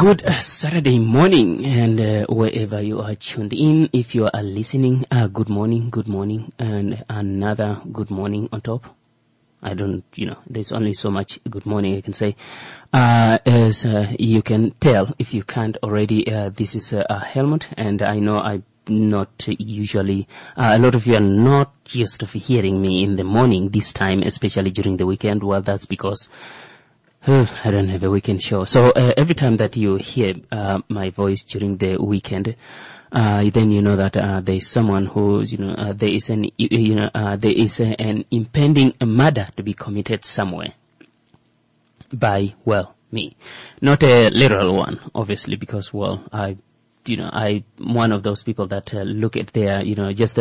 Good Saturday morning, and wherever you are tuned in, if you are listening, good morning, and another good morning on top. I don't, there's only so much good morning I can say. As you can tell, if you can't already, this is Helmut, and I know I'm not usually, a lot of you are not used to hearing me in the morning this time, especially during the weekend. Well, that's because I don't have a weekend show. So every time that you hear my voice during the weekend, then you know that there is someone who, there is an impending murder to be committed somewhere by, well, me. Not a literal one, obviously, because, well, I'm one of those people that look at their, just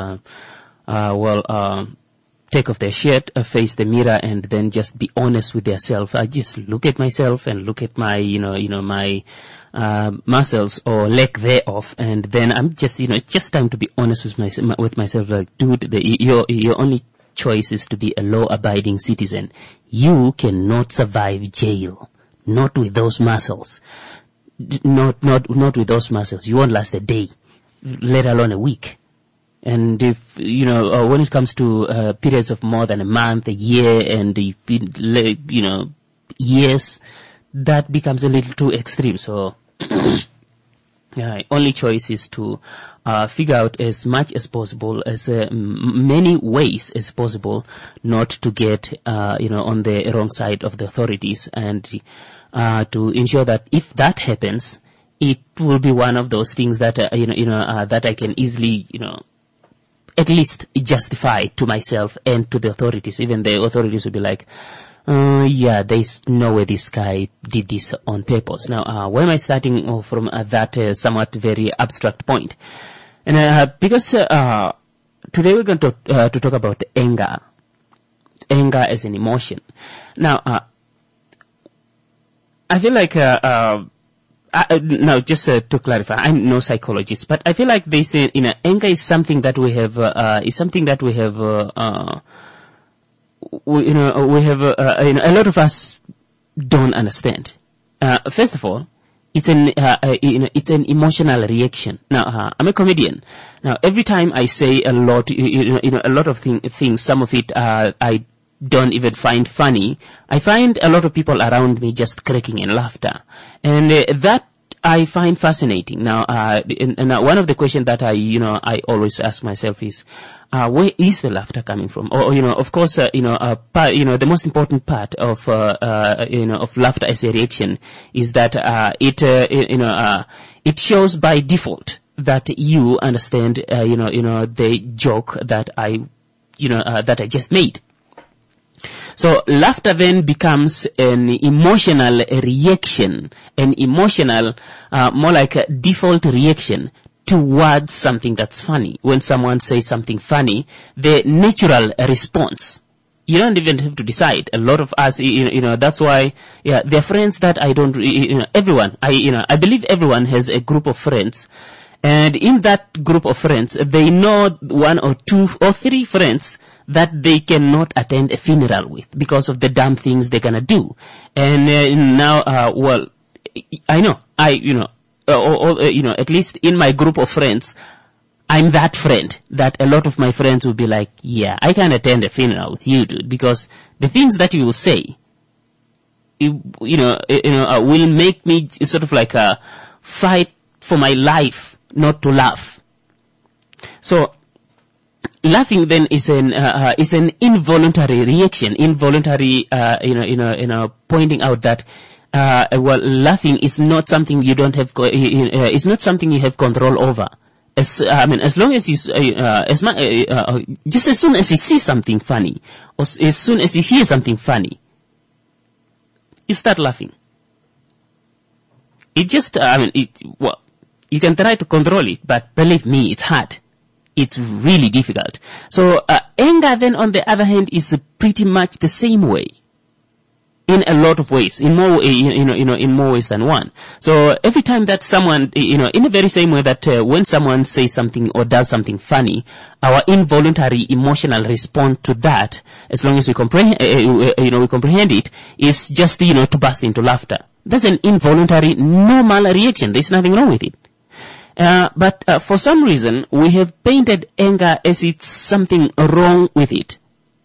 take off their shirt, face the mirror, and then just be honest with yourself. I just look at myself and look at my, my muscles or lack thereof, and then I'm just, it's just time to be honest with myself. Like, dude, your only choice is to be a law-abiding citizen. You cannot survive jail, not with those muscles. Not with those muscles. You won't last a day, let alone a week. And if, when it comes to periods of more than a month, a year, and, years, that becomes a little too extreme. So, only choice is to figure out as much as possible, as many ways as possible, not to get, on the wrong side of the authorities, and to ensure that if that happens, it will be one of those things that, that I can easily, at least justify to myself and to the authorities. Even the authorities will be like, there's no way this guy did this on purpose. Now, where am I starting from that somewhat very abstract point? And because today we're going to talk about anger as an emotion. Now, I feel like now, just to clarify, I'm no psychologist, but I feel like this, anger is something that we have, a lot of us don't understand. First of all, it's an emotional reaction. Now, I'm a comedian. Now, every time I say a lot, a lot of things, some of it, I don't even find funny. I find a lot of people around me just cracking in laughter. And that I find fascinating. Now, one of the questions that I always ask myself is, where is the laughter coming from? Or, of course, the most important part of, of laughter as a reaction is that, it shows by default that you understand, the joke that I just made. So laughter then becomes an emotional reaction, more like a default reaction towards something that's funny. When someone says something funny, the natural response, you don't even have to decide. A lot of us, that's why, there are friends that I don't, everyone, I believe everyone has a group of friends. And in that group of friends, they know one or two or three friends that they cannot attend a funeral with because of the dumb things they're gonna do. And now, I know, at least in my group of friends, I'm that friend that a lot of my friends will be like, yeah, I can attend a funeral with you, dude, because the things that you will say, will make me sort of like fight for my life not to laugh. So, laughing then is an involuntary reaction, pointing out that, laughing is not something you don't have, it's not something you have control over. As long as you, just as soon as you see something funny, or as soon as you hear something funny, you start laughing. It just, you can try to control it, but believe me, it's hard. It's really difficult. So, anger then, on the other hand, is pretty much the same way. in a lot of ways, in more, in more ways than one. So every time that someone, in the very same way that when someone says something or does something funny, our involuntary emotional response to that, as long as we comprehend, we comprehend it, is just, to burst into laughter. That's an involuntary, normal reaction. There's nothing wrong with it. But for some reason, we have painted anger as it's something wrong with it.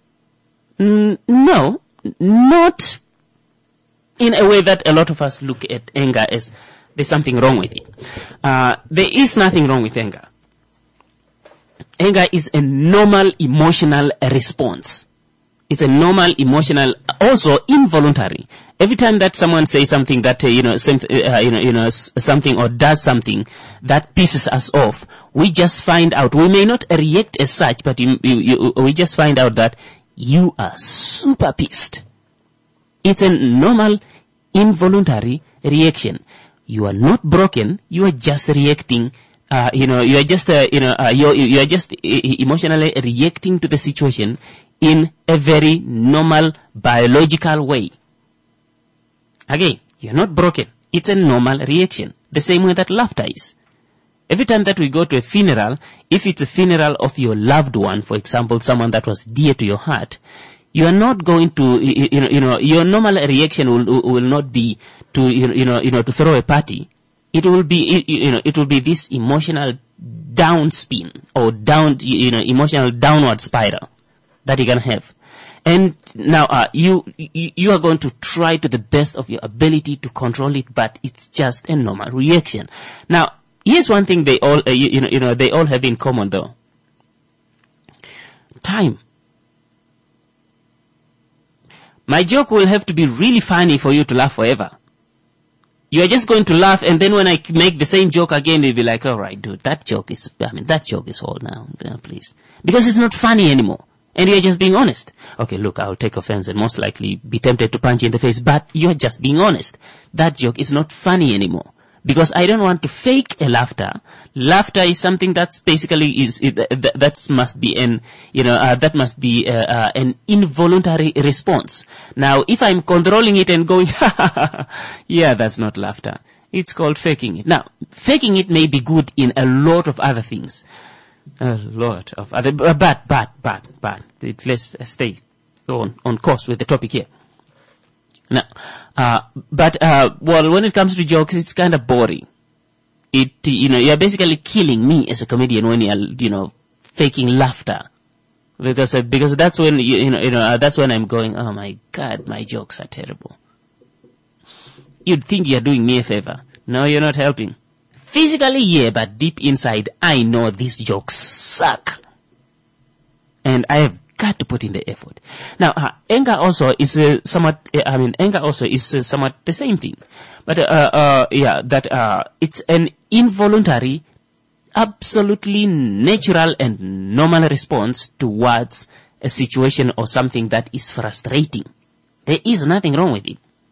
No, not in a way that a lot of us look at anger as there's something wrong with it. There is nothing wrong with anger. Anger is a normal emotional response. It's a normal emotional, also involuntary. Every time that someone says something that something or does something that pisses us off, we just find out. We may not react as such, but we just find out that you are super pissed. It's a normal, involuntary reaction. You are not broken. You are just reacting. You are just emotionally reacting to the situation in a very normal biological way. Again, you're not broken. It's a normal reaction. The same way that laughter is. Every time that we go to a funeral, if it's a funeral of your loved one, for example, someone that was dear to your heart, you are not going to, your normal reaction will not be to, to throw a party. It will be, it will be this emotional downspin or emotional downward spiral that you can have. And now, you are going to try to the best of your ability to control it, but it's just a normal reaction. Now, here's one thing they all, they all have in common though. Time. My joke will have to be really funny for you to laugh forever. You are just going to laugh, and then when I make the same joke again, you'll be like, all right, dude, that joke is old now, please. Because it's not funny anymore. And you're just being honest. Okay, look, I'll take offense and most likely be tempted to punch you in the face, but you're just being honest. That joke is not funny anymore. Because I don't want to fake a laughter. Laughter is something that's basically that must be an involuntary response. Now, if I'm controlling it and going, yeah, that's not laughter. It's called faking it. Now, faking it may be good in a lot of other things. A lot of other, but let's stay on course with the topic here. Now, when it comes to jokes, it's kind of boring. You're basically killing me as a comedian when you're, faking laughter. Because that's when, that's when I'm going, oh my God, my jokes are terrible. You'd think you're doing me a favor. No, you're not helping. Physically, yeah, but deep inside, I know these jokes suck. And I have got to put in the effort. Now, anger also is somewhat the same thing. But, it's an involuntary, absolutely natural and normal response towards a situation or something that is frustrating. There is nothing wrong with it.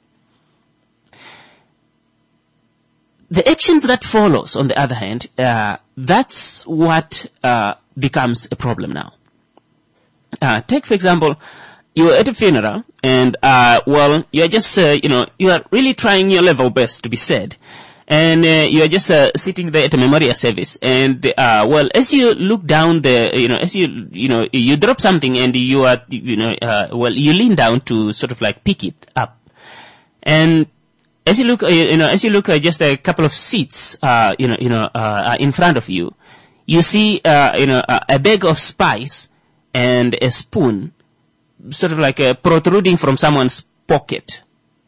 The actions that follows, on the other hand, that's what becomes a problem now. Take, for example, you're at a funeral, and, you're just, you are really trying your level best to be sad. And, you're just, sitting there at a memorial service, and, as you look down there, as you drop something and you are, you lean down to sort of like pick it up. And, as you look, just a couple of seats, in front of you, you see, a bag of spice and a spoon, sort of like protruding from someone's pocket.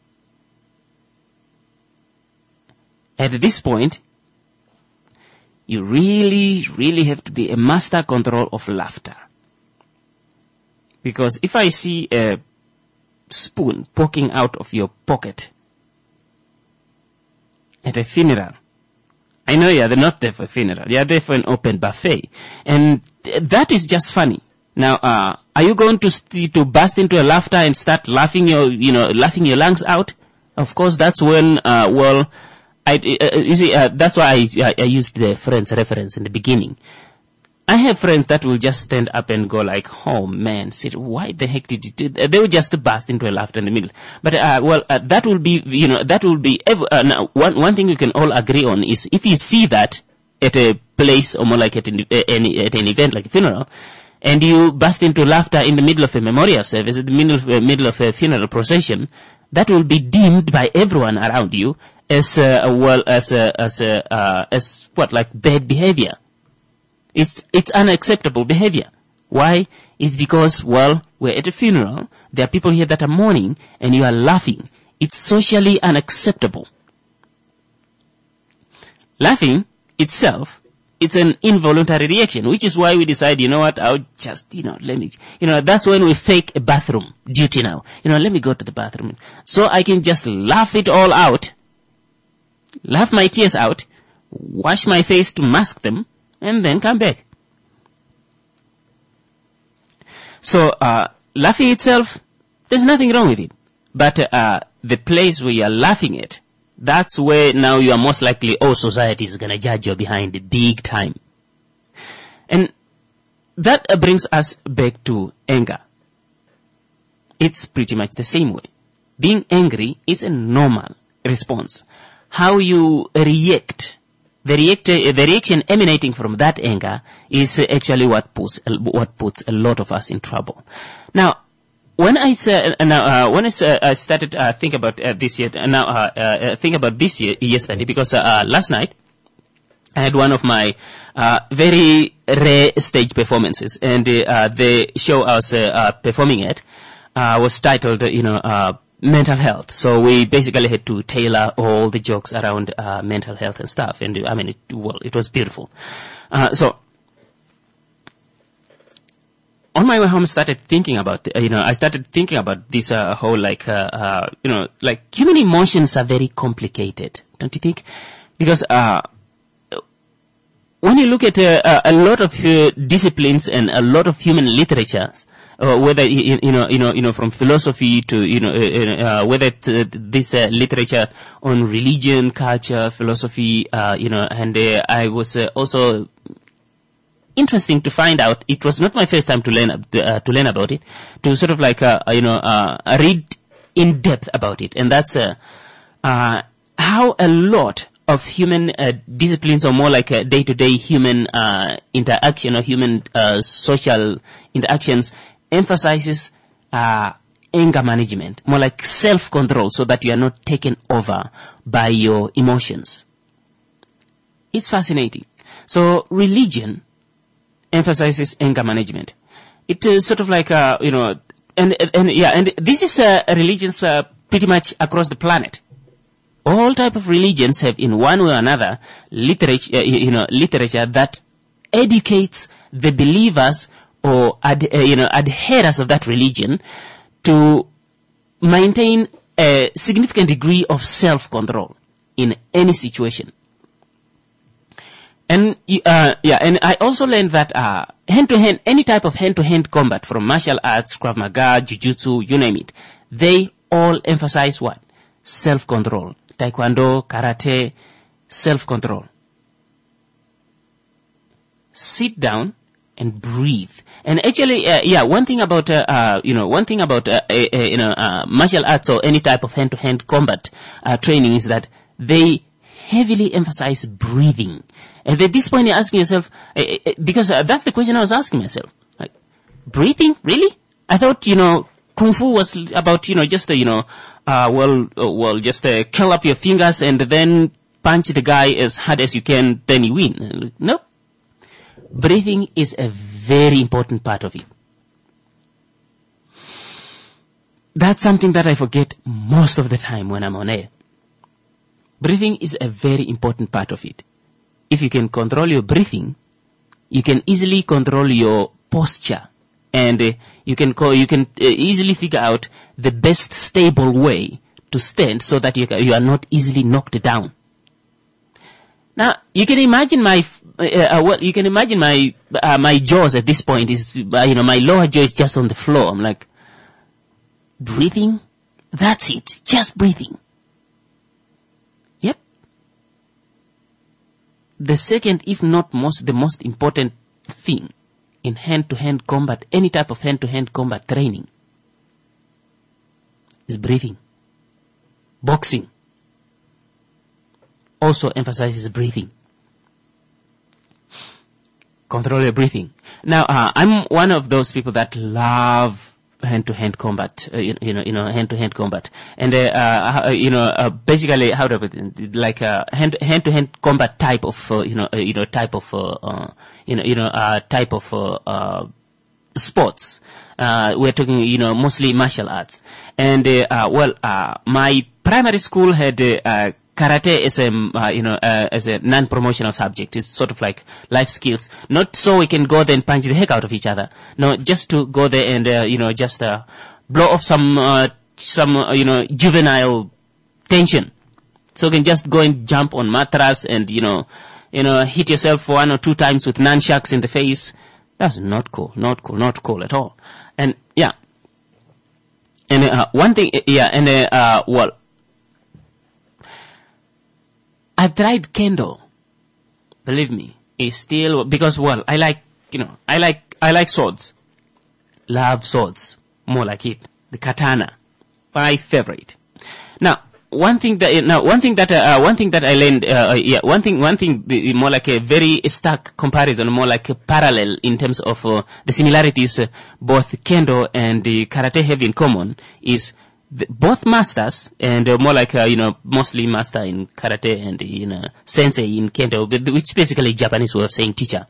At this point, you really, really have to be a master control of laughter. Because if I see a spoon poking out of your pocket at a funeral, I know you're not there for a funeral. You're there for an open buffet. And that is just funny. Now, are you going to burst into a laughter and start laughing laughing your lungs out? Of course, that's when, that's why I used the Friends reference in the beginning. I have friends that will just stand up and go like, oh man, why the heck did you do that? They will just burst into a laughter in the middle. But, that will be, now, one thing we can all agree on is if you see that at a place or more like at an event like a funeral, and you burst into laughter in the middle of a memorial service, in the middle of a funeral procession, that will be deemed by everyone around you as bad behavior. It's unacceptable behavior. Why? It's because, we're at a funeral, there are people here that are mourning, and you are laughing. It's socially unacceptable. Laughing itself, it's an involuntary reaction, which is why we decide, I'll just, that's when we fake a bathroom duty now. Let me go to the bathroom. So I can just laugh it all out, laugh my tears out, wash my face to mask them, and then come back. So, laughing itself, there's nothing wrong with it. But, the place where you're laughing at, that's where now you are most likely, society is gonna judge you behind the big time. And that brings us back to anger. It's pretty much the same way. Being angry is a normal response. How you react, the reaction emanating from that anger is actually what puts a lot of us in trouble. Now, when I started think about this yesterday, because last night I had one of my very rare stage performances, and the show I was performing at was titled, mental health. So we basically had to tailor all the jokes around mental health and stuff, and it was beautiful. So on my way home, I started thinking about this whole human emotions are very complicated, don't you think? Because when you look at a lot of disciplines and a lot of human literatures, whether from philosophy to whether this literature on religion, culture, philosophy, and I was also interesting to find out. It was not my first time to learn about it, to sort of read in depth about it, and that's how a lot of human disciplines, or more like day-to-day human interaction or human social interactions, emphasizes anger management, more like self-control, so that you are not taken over by your emotions. It's fascinating. So religion emphasizes anger management. It is sort of like and this is religions pretty much across the planet. All type of religions have, in one way or another, literature that educates the believers or adherents of that religion to maintain a significant degree of self-control in any situation. And and I also learned that hand-to-hand, any type of hand-to-hand combat, from martial arts, Krav Maga, Jiu-Jitsu, you name it, they all emphasize what? Self-control. Taekwondo, karate, self-control. Sit down and breathe. And actually, one thing about martial arts or any type of hand-to-hand combat training is that they heavily emphasize breathing. And at this point, you're asking yourself, because that's the question I was asking myself. Like, breathing? Really? I thought, Kung Fu was about, just, just curl up your fingers and then punch the guy as hard as you can, then you win. Nope. Breathing is a very important part of it. That's something that I forget most of the time when I'm on air. Breathing is a very important part of it. If you can control your breathing, you can easily control your posture, and you can easily figure out the best stable way to stand so that you are not easily knocked down. Now, you can imagine my jaws at this point is, my lower jaw is just on the floor. I'm like, breathing? That's it. Just breathing. Yep. The second, if not the most important thing in hand-to-hand combat, any type of hand-to-hand combat training, is breathing. Boxing also emphasizes breathing. Control your breathing. Now, I'm one of those people that love hand-to-hand combat, hand-to-hand combat. And, basically, how do I put it? Like, hand-to-hand combat type of, sports. We're talking, mostly martial arts. And, my primary school had, karate as a non-promotional subject. It's sort of like life skills. Not so we can go there and punch the heck out of each other. No, just to go there and, just, blow off some juvenile tension. So you can just go and jump on mattress and, hit yourself 1 or 2 times with nunchucks in the face. That's not cool. Not cool at all. And, yeah. And, one thing, I've tried kendo. Believe me, it's still, because, I like swords. Love swords. More like it. The katana. My favorite. Now, one thing that I learned, one thing, more like a very stark comparison, more like a parallel in terms of, the similarities, both kendo and the karate have in common is, both masters, and more like, mostly master in karate and, sensei in kendo, which basically Japanese way of saying teacher.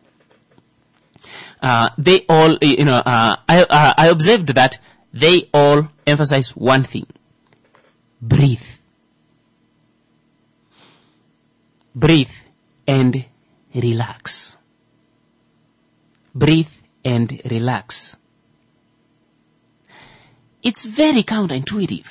They all, I observed that they all emphasize one thing. Breathe. Breathe and relax. Breathe and relax. It's very counterintuitive.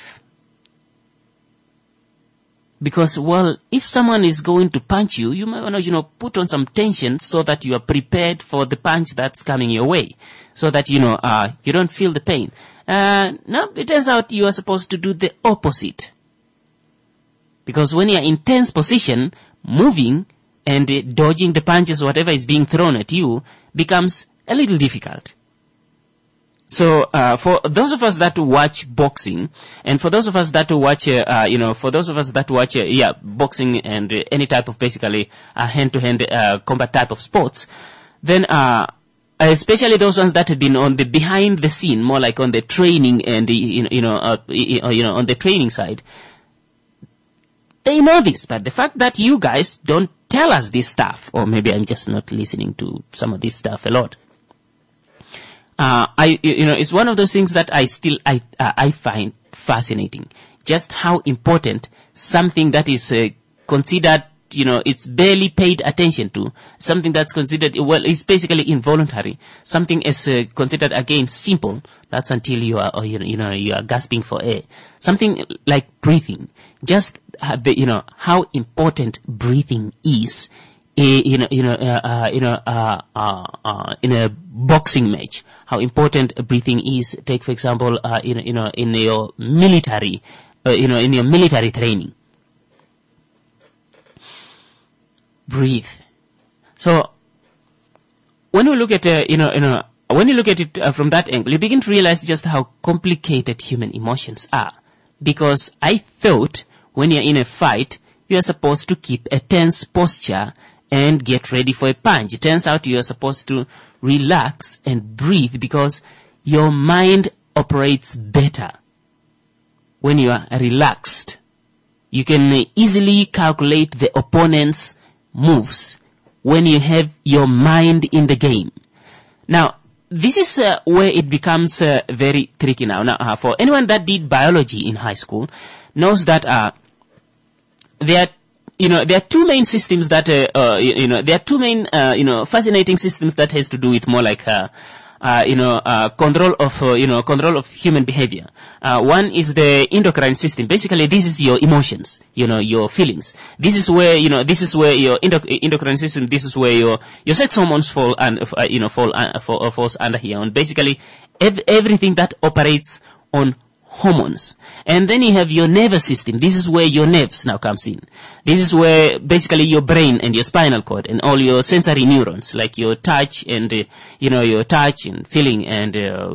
Because, if someone is going to punch you, you might want to, put on some tension so that you are prepared for the punch that's coming your way. So that, you don't feel the pain. No, it turns out you are supposed to do the opposite. Because when you're in tense position, moving and dodging the punches, whatever is being thrown at you, becomes a little difficult. So, for those of us that watch boxing, and for those of us that watch, boxing and any type of basically, hand-to-hand, combat type of sports, then, especially those ones that have been on the behind the scene, more like on the training and, on the training side, they know this, but the fact that you guys don't tell us this stuff, or maybe I'm just not listening to some of this stuff a lot. It's one of those things that I find fascinating. Just how important something that is considered, it's barely paid attention to, something that's considered, it's basically involuntary. Something is considered, again, simple. That's until you are gasping for air. Something like breathing. Just, how important breathing is in a boxing match, how important breathing is. Take, for example, in your military, in your military training. Breathe. So, when you look at, when you look at it from that angle, you begin to realize just how complicated human emotions are. Because I thought when you're in a fight, you are supposed to keep a tense posture and get ready for a punch. It turns out you are supposed to relax and breathe because your mind operates better when you are relaxed. You can easily calculate the opponent's moves when you have your mind in the game. Now, this is where it becomes very tricky now. Now, for anyone that did biology in high school knows that there are two main systems that, there are two main, fascinating systems that has to do with more like, control of human behavior. One is the endocrine system. Basically, this is your emotions, your feelings. This is where your endocrine system, this is where your sex hormones fall falls under here. And basically, everything that operates on hormones. And then you have your nervous system. This is where your nerves now comes in. This is where basically your brain and your spinal cord and all your sensory neurons, like your touch and, your touch and feeling and,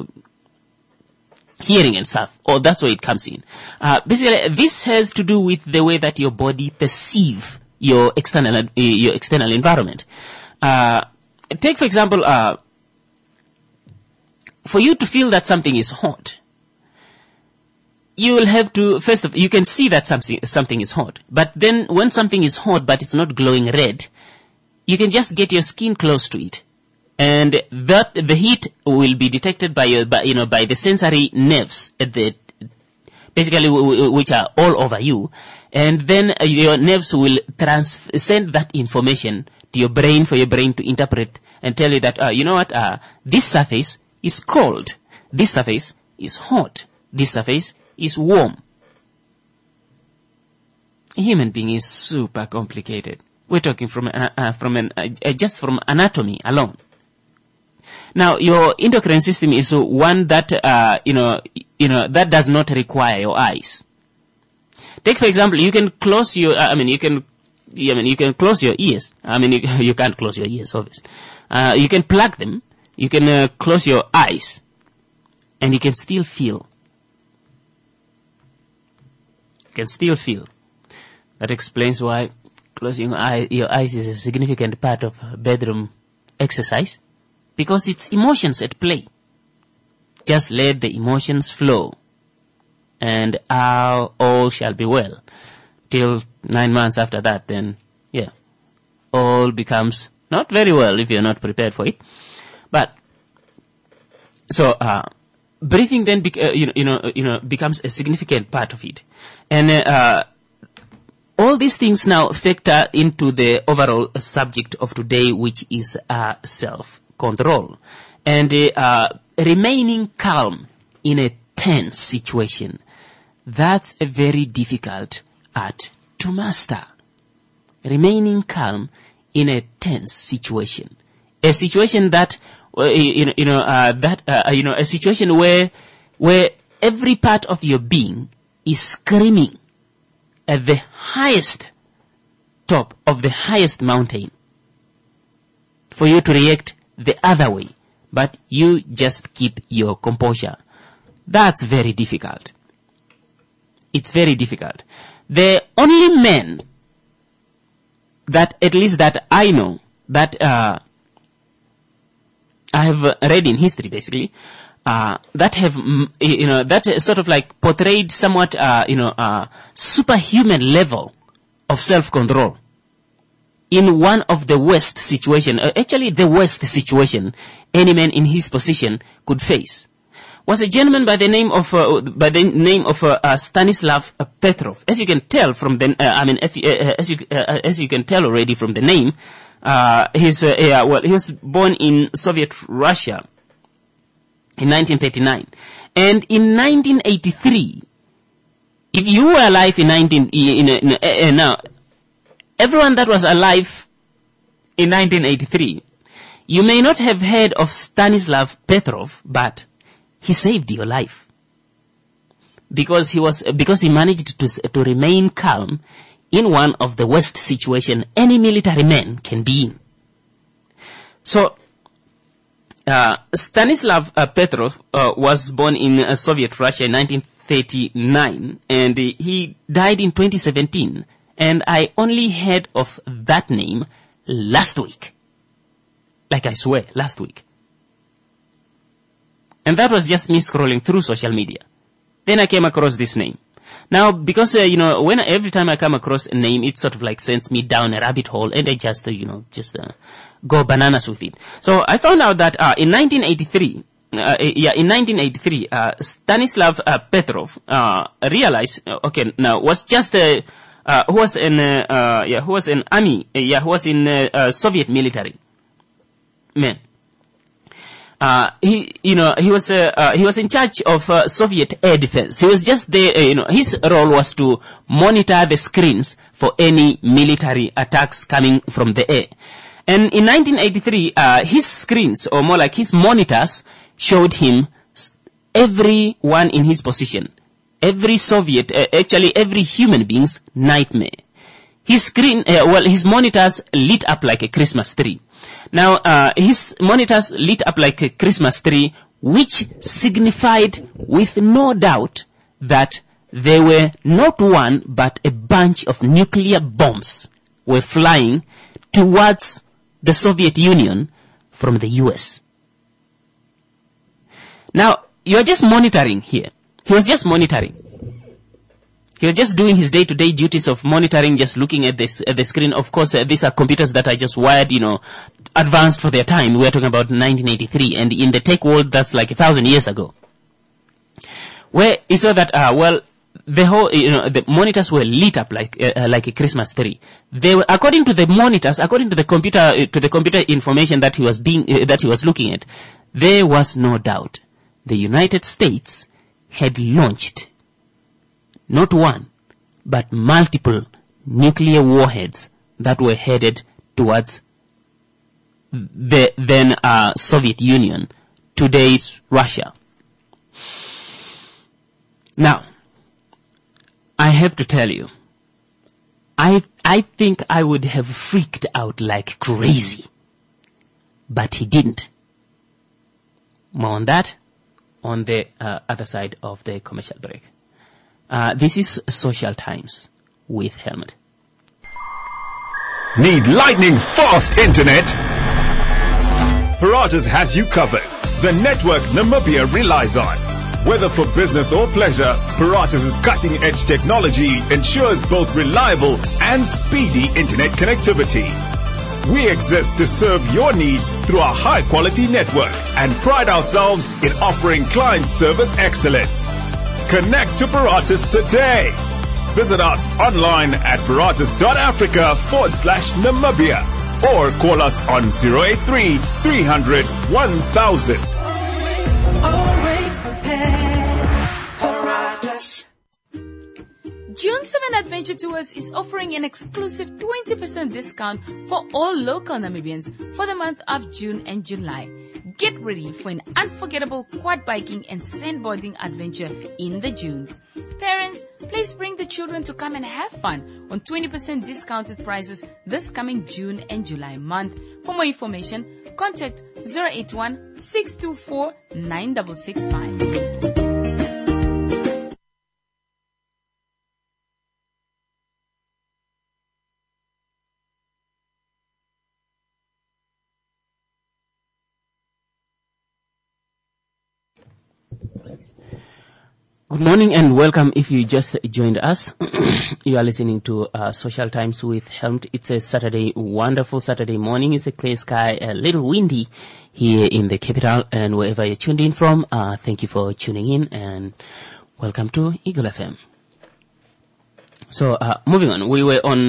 hearing and stuff. Oh, that's where it comes in. Basically, this has to do with the way that your body perceive your external environment. Take, for example, for you to feel that something is hot, you will have to, first of all, you can see that something is hot. But then when something is hot but it's not glowing red, you can just get your skin close to it. And that, the heat will be detected by the sensory nerves basically which are all over you. And then your nerves will send that information to your brain for your brain to interpret and tell you that, this surface is cold. This surface is hot. This surface is warm. A human being is super complicated. We're talking just from anatomy alone. Now, your endocrine system is one that, that does not require your eyes. Take, for example, you can close your, you can close your ears. You can't close your ears, obviously. You can plug them. You can close your eyes. And you can still feel. That explains why closing your eyes is a significant part of bedroom exercise. Because it's emotions at play. Just let the emotions flow. And all shall be well. Till 9 months after that, then, all becomes not very well if you're not prepared for it. But, so, breathing then, becomes a significant part of it. And, all these things now factor into the overall subject of today, which is, self-control. And, remaining calm in a tense situation. That's a very difficult art to master. Remaining calm in a tense situation. A situation that, a situation where every part of your being is screaming at the highest top of the highest mountain for you to react the other way, but you just keep your composure. That's very difficult. It's very difficult. The only men that, at least that I know, that I have read in history basically, that have, that sort of like portrayed somewhat, superhuman level of self-control in one of the worst situation, actually the worst situation any man in his position could face, was a gentleman by the name of Stanislav Petrov. As you can tell from the, as you can tell already from the name, he was born in Soviet Russia in 1939, and in 1983, if you were alive in now, everyone that was alive in 1983, you may not have heard of Stanislav Petrov, but he saved your life. Because he managed to remain calm in one of the worst situation any military man can be in. So, Stanislav Petrov was born in Soviet Russia in 1939, and he died in 2017. And I only heard of that name last week. Like I swear, last week. And that was just me scrolling through social media. Then I came across this name. Now, because, every time I come across a name, it sort of like sends me down a rabbit hole, and I just, go bananas with it. So I found out that, in 1983, Stanislav Petrov, realized, was just who was in Soviet military. Man. He was in charge of Soviet air defense. He was just there, his role was to monitor the screens for any military attacks coming from the air. And in 1983, his screens, or more like his monitors, showed him everyone in his position, every Soviet, actually every human being's nightmare. His screen, his monitors lit up like a Christmas tree. Now, his monitors lit up like a Christmas tree, which signified with no doubt that there were not one but a bunch of nuclear bombs were flying towards the Soviet Union from the US. Now, you're just monitoring here. He was just monitoring. He was just doing his day-to-day duties of monitoring, just looking at this at the screen. Of course, these are computers that are just wired, advanced for their time. We're talking about 1983, and in the tech world, that's like 1,000 years ago. Where he saw that, the whole, the monitors were lit up like a Christmas tree. They were, according to the monitors, according to the computer information that he was looking at, there was no doubt the United States had launched not one, but multiple nuclear warheads that were headed towards the then Soviet Union, today's Russia. Now, I have to tell you, I think I would have freaked out like crazy, but he didn't. More on that on the other side of the commercial break. This is Social Times with Helmut. Need lightning fast internet? Paratus has you covered. The network Namibia relies on. Whether for business or pleasure, Paratus' cutting-edge technology ensures both reliable and speedy internet connectivity. We exist to serve your needs through our high-quality network and pride ourselves in offering client service excellence. Connect to Paratus today. Visit us online at paratus.africa/Namibia or call us on 083 300 1000. Always prepared. Paratus. June 7 Adventure Tours is offering an exclusive 20% discount for all local Namibians for the month of June and July. Get ready for an unforgettable quad biking and sandboarding adventure in the Dunes. Parents, please bring the children to come and have fun on 20% discounted prices this coming June and July month. For more information, contact 081 624 9665. Good morning and welcome. If you just joined us, you are listening to Social Times with Helmut. It's a Saturday, wonderful Saturday morning. It's a clear sky, a little windy here in the capital, and wherever you're tuned in from, thank you for tuning in and welcome to Eagle FM. So, moving on, we were on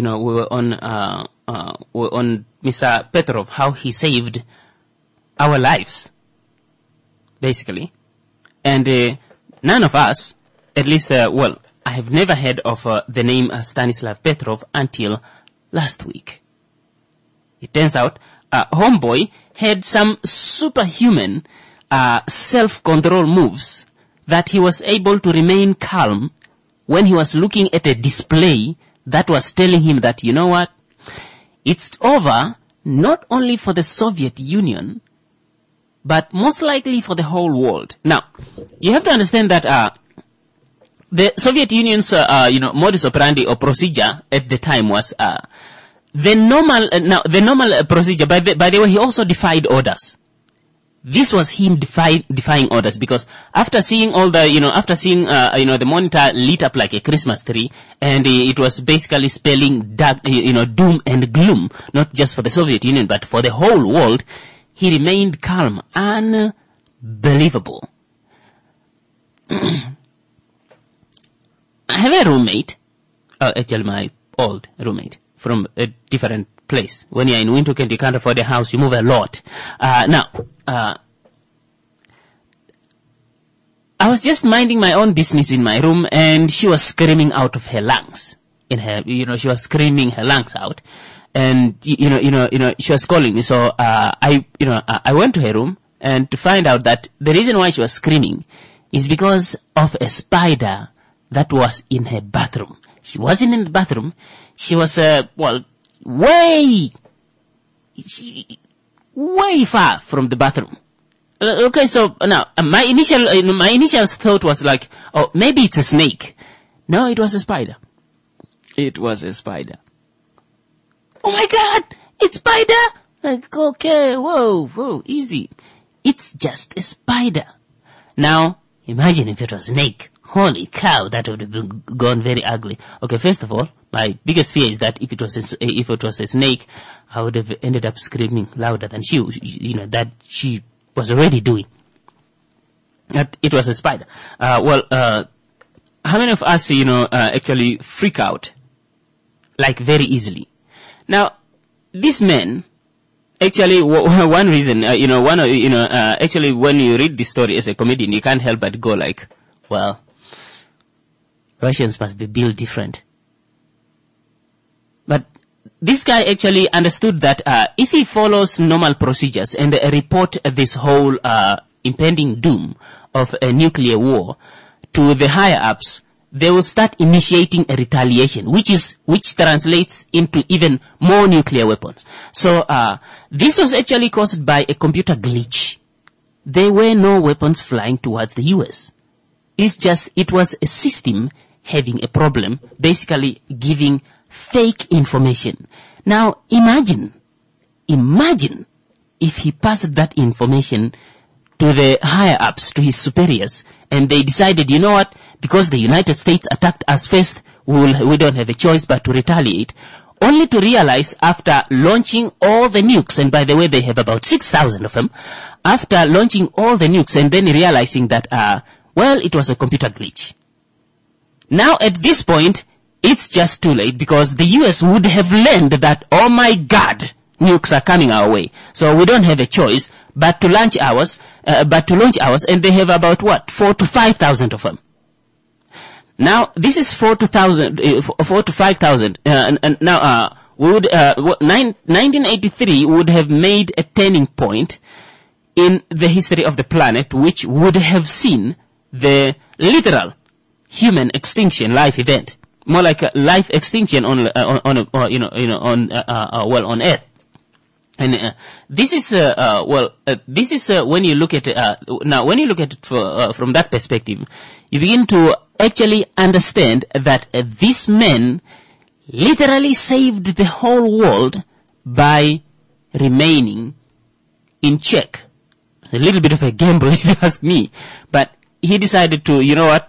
Mr. Petrov, how he saved our lives, basically, and none of us, at least, I have never heard of the name Stanislav Petrov until last week. It turns out, Homeboy had some superhuman self-control moves that he was able to remain calm when he was looking at a display that was telling him that, you know what, it's over not only for the Soviet Union, but most likely for the whole world. Now, you have to understand that the Soviet Union's modus operandi or procedure at the time was the normal procedure. By the way, he also defied orders. This was him defying orders, because after seeing all the the monitor lit up like a Christmas tree, and it was basically spelling dark, doom and gloom, not just for the Soviet Union but for the whole world. He remained calm. Unbelievable. I have a roommate, actually my old roommate, from a different place. When you're in Windhoek and you can't afford a house, you move a lot. I was just minding my own business in my room, and she was screaming out of her lungs. She was screaming her lungs out. And, she was calling me. So, I went to her room, and to find out that the reason why she was screaming is because of a spider that was in her bathroom. She wasn't in the bathroom. She was, way far from the bathroom. Okay, so now my initial thought was like, oh, maybe it's a snake. No, it was a spider. It was a spider. Oh my God, it's spider. Like, okay, whoa, easy. It's just a spider. Now, imagine if it was a snake. Holy cow, that would have gone very ugly. Okay, first of all, my biggest fear is that if it was a snake, I would have ended up screaming louder than that she was already doing. That it was a spider. How many of us, actually freak out like very easily? Now, these men, actually, one reason, actually, when you read this story as a comedian, you can't help but go like, well, Russians must be built different. But this guy actually understood that if he follows normal procedures and report this whole impending doom of a nuclear war to the higher ups, they will start initiating a retaliation, which translates into even more nuclear weapons. So this was actually caused by a computer glitch. There were no weapons flying towards the US. It was a system having a problem, basically giving fake information. Now imagine if he passed that information to the higher ups, to his superiors, and they decided, you know what, because the United States attacked us first, we don't have a choice but to retaliate, only to realize after launching all the nukes, and by the way, they have about 6,000 of them, after launching all the nukes and then realizing that, it was a computer glitch. Now at this point, it's just too late because the US would have learned that, oh my God, nukes are coming our way. So we don't have a choice but to launch ours, and they have about 4,000 to 5,000 of them. Now, this is 4,000 to 5,000, and now, 1983 would have made a turning point in the history of the planet, which would have seen the literal human extinction life event, more like a life extinction on Earth. And this is when you look at now when you look at it from that perspective, you begin to actually understand that these men literally saved the whole world by remaining in check. A little bit of a gamble, if you ask me, but he decided to, you know what?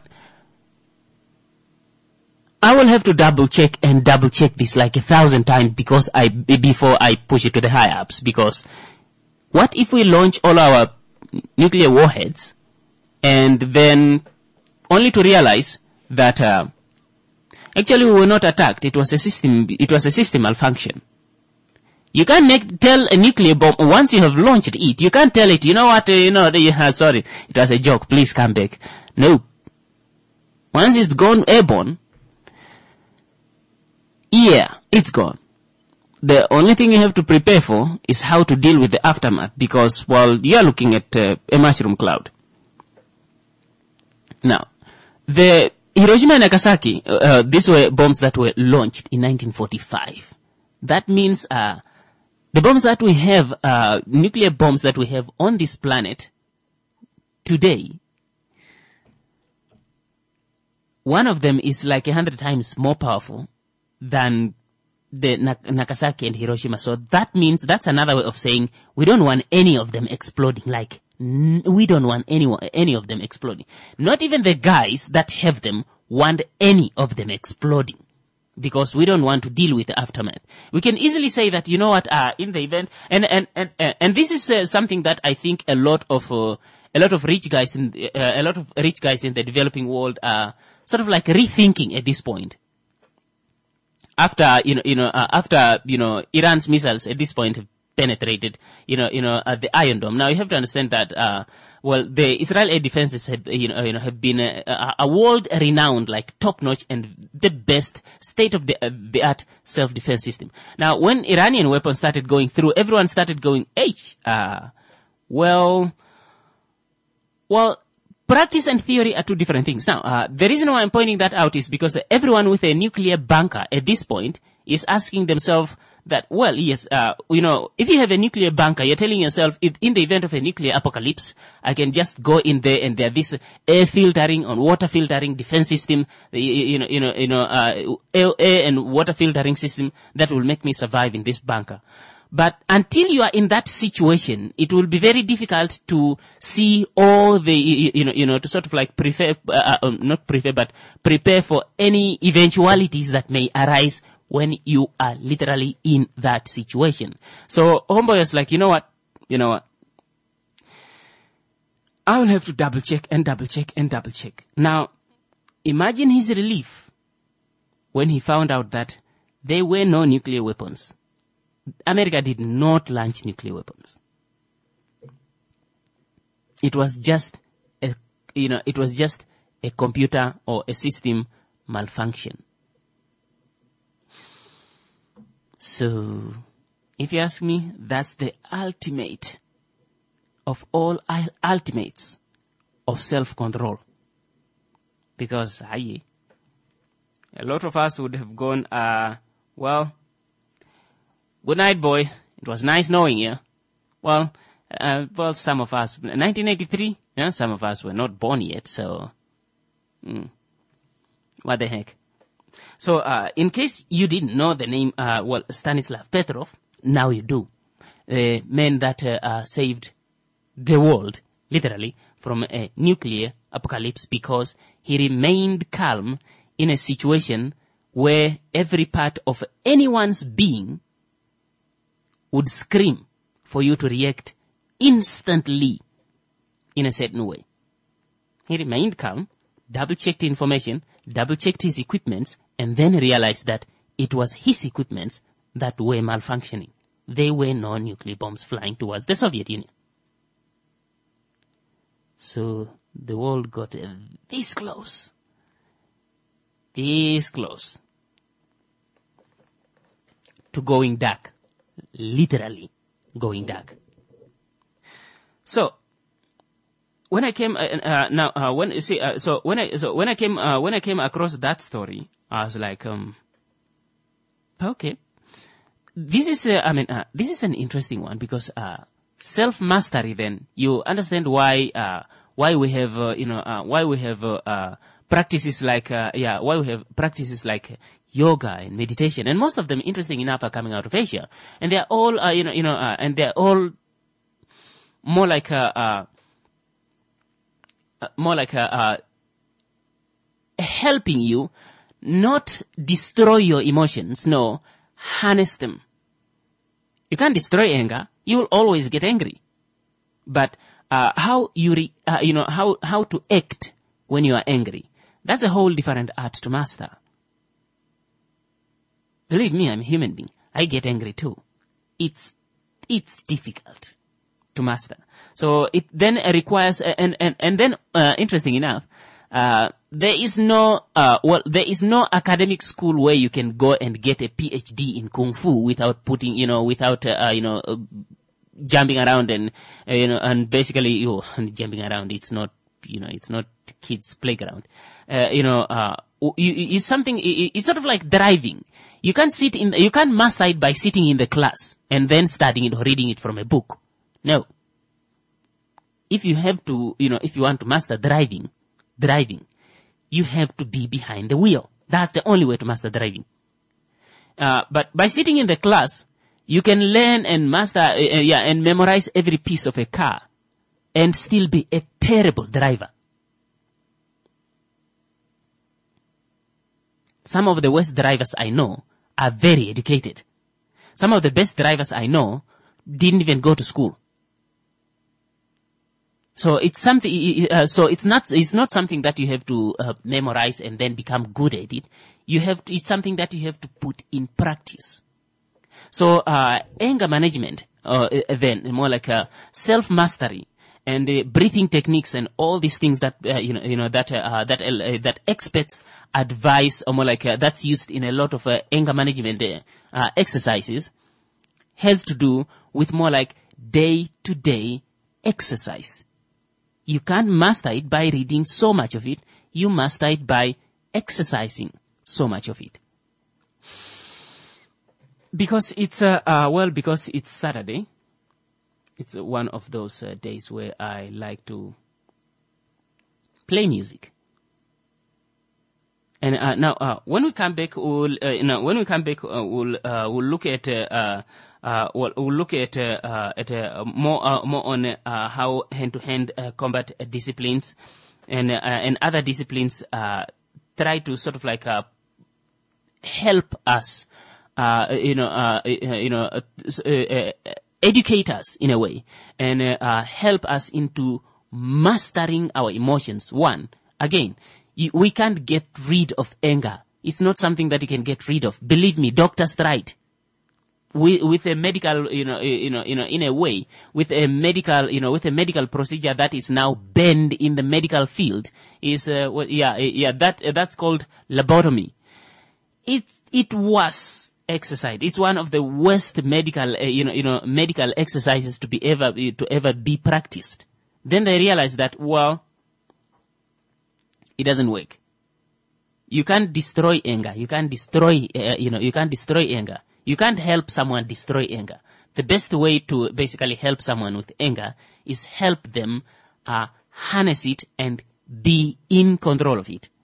I will have to double check this like 1,000 times before I push it to the high ups. Because what if we launch all our nuclear warheads and then only to realize that actually we were not attacked? It was a system malfunction. You can't tell a nuclear bomb once you have launched it. You can't tell it, you know what? Sorry, it was a joke. Please come back. No. Once it's gone airborne. Yeah, it's gone. The only thing you have to prepare for is how to deal with the aftermath, because, you are looking at a mushroom cloud. Now, the Hiroshima and Nagasaki, these were bombs that were launched in 1945. That means the bombs that we have, nuclear bombs that we have on this planet today, one of them is like 100 times more powerful than the Nagasaki and Hiroshima. So that means that's another way of saying we don't want any of them exploding. Like, we don't want any of them exploding. Not even the guys that have them want any of them exploding, because we don't want to deal with the aftermath. We can easily say that, you know what, in the event, and this is something that I think a lot of rich guys in the developing world are sort of like rethinking at this point. After Iran's missiles at this point have penetrated, the Iron Dome. Now you have to understand that, the Israel air defenses have been a world-renowned, like top-notch and the best state-of-the-art self-defense system. Now, when Iranian weapons started going through, everyone started going, practice and theory are two different things. Now, the reason why I'm pointing that out is because everyone with a nuclear bunker at this point is asking themselves that, well, yes, if you have a nuclear bunker, you're telling yourself, if in the event of a nuclear apocalypse, I can just go in there and there this air filtering and water filtering defense system, air and water filtering system that will make me survive in this bunker. But until you are in that situation, it will be very difficult to see all the, to sort of like prepare for any eventualities that may arise when you are literally in that situation. So homeboy is like, you know what? I will have to double check. Now, imagine his relief when he found out that there were no nuclear weapons. America did not launch nuclear weapons. It was just a computer or a system malfunction. So, if you ask me, that's the ultimate of all ultimates of self-control. Because, a lot of us would have gone, good night, boy. It was nice knowing you. Well, some of us, 1983, some of us were not born yet, so, what the heck. So, in case you didn't know the name, Stanislav Petrov, now you do. The man that saved the world, literally, from a nuclear apocalypse because he remained calm in a situation where every part of anyone's being would scream for you to react instantly in a certain way. He remained calm, double-checked information, double-checked his equipments, and then realized that it was his equipments that were malfunctioning. There were no nuclear bombs flying towards the Soviet Union. So the world got this close to going dark, literally going dark. So when I came when I came across that story, I was like, okay, this is an interesting one because self-mastery. Then you understand why we have practices like yoga and meditation, and most of them, interesting enough, are coming out of Asia, and they're all and they're all more like helping you not destroy your emotions, no, harness them. You can't destroy anger; you will always get angry. But how to act when you are angry, that's a whole different art to master. Believe me, I'm a human being. I get angry too. It's difficult to master. So it then requires, and then interesting enough, there is no academic school where you can go and get a PhD in Kung Fu without jumping around and basically, jumping around. It's not kids' playground. It's something, it's sort of like driving. You can't master it by sitting in the class and then studying it or reading it from a book. No. If you want to master driving, you have to be behind the wheel. That's the only way to master driving. But by sitting in the class, you can learn and master, and memorize every piece of a car and still be a terrible driver. Some of the worst drivers I know are very educated. Some of the best drivers I know didn't even go to school. So it's something. It's not something that you have to memorize and then become good at it. It's something that you have to put in practice. So anger management, then more like self-mastery and breathing techniques and all these things that that experts advise, or more like that's used in a lot of anger management exercises, has to do with more like day-to-day exercise. You can't master it by reading so much of it. You master it by exercising so much of it. Because it's because it's Saturday. It's one of those days where I like to play music. And now, when we come back, we'll look at we'll look at more on how hand-to-hand combat disciplines and other disciplines try to sort of like help us, educate us in a way, and help us into mastering our emotions. One, again, we can't get rid of anger. It's not something that you can get rid of. Believe me, doctors tried. With a medical, in a way, with a medical procedure that is now banned in the medical field, is that's called lobotomy. It was exercise. It's one of the worst medical, medical exercises to ever be practiced. Then they realized that, well, it doesn't work. You can't destroy anger. You can't destroy anger. You can't help someone destroy anger. The best way to basically help someone with anger is help them harness it and be in control of it.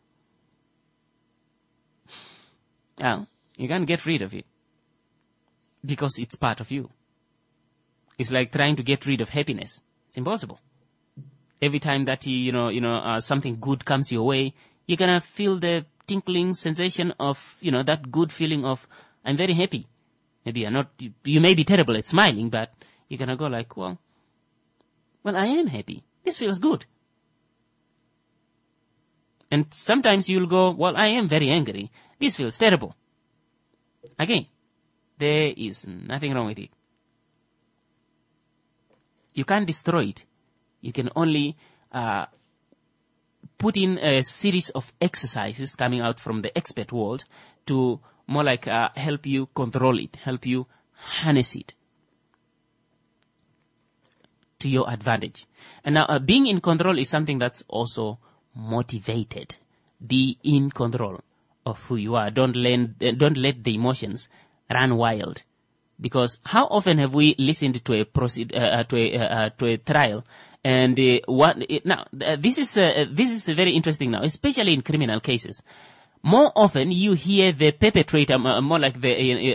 Now, you can't get rid of it because it's part of you. It's like trying to get rid of happiness. It's impossible. Every time that something good comes your way, you're gonna feel the tinkling sensation of that good feeling of I'm very happy. Maybe you're not. You may be terrible at smiling, but you're gonna go like, well, I am happy. This feels good. And sometimes you'll go, well, I am very angry. This feels terrible. Again, there is nothing wrong with it. You can't destroy it. You can only put in a series of exercises coming out from the expert world to more like help you control it, help you harness it to your advantage. And now being in control is something that's also motivated. Be in control of who you are. Don't let the emotions run wild. Because how often have we listened to a trial, and this is very interesting now, especially in criminal cases. More often you hear the perpetrator, more like the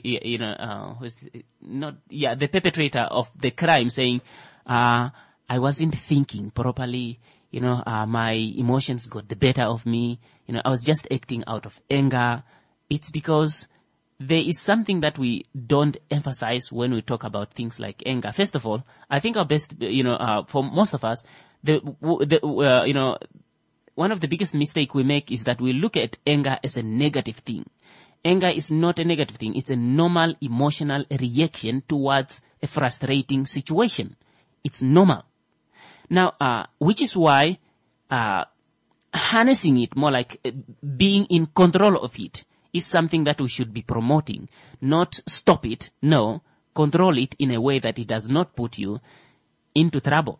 the perpetrator of the crime saying, "I wasn't thinking properly. My emotions got the better of me. I was just acting out of anger." It's because there is something that we don't emphasize when we talk about things like anger. First of all, I think our best, for most of us, one of the biggest mistakes we make is that we look at anger as a negative thing. Anger is not a negative thing. It's a normal emotional reaction towards a frustrating situation. It's normal. Now, which is why harnessing it, more like being in control of it, is something that we should be promoting. Not stop it, no, control it in a way that it does not put you into trouble.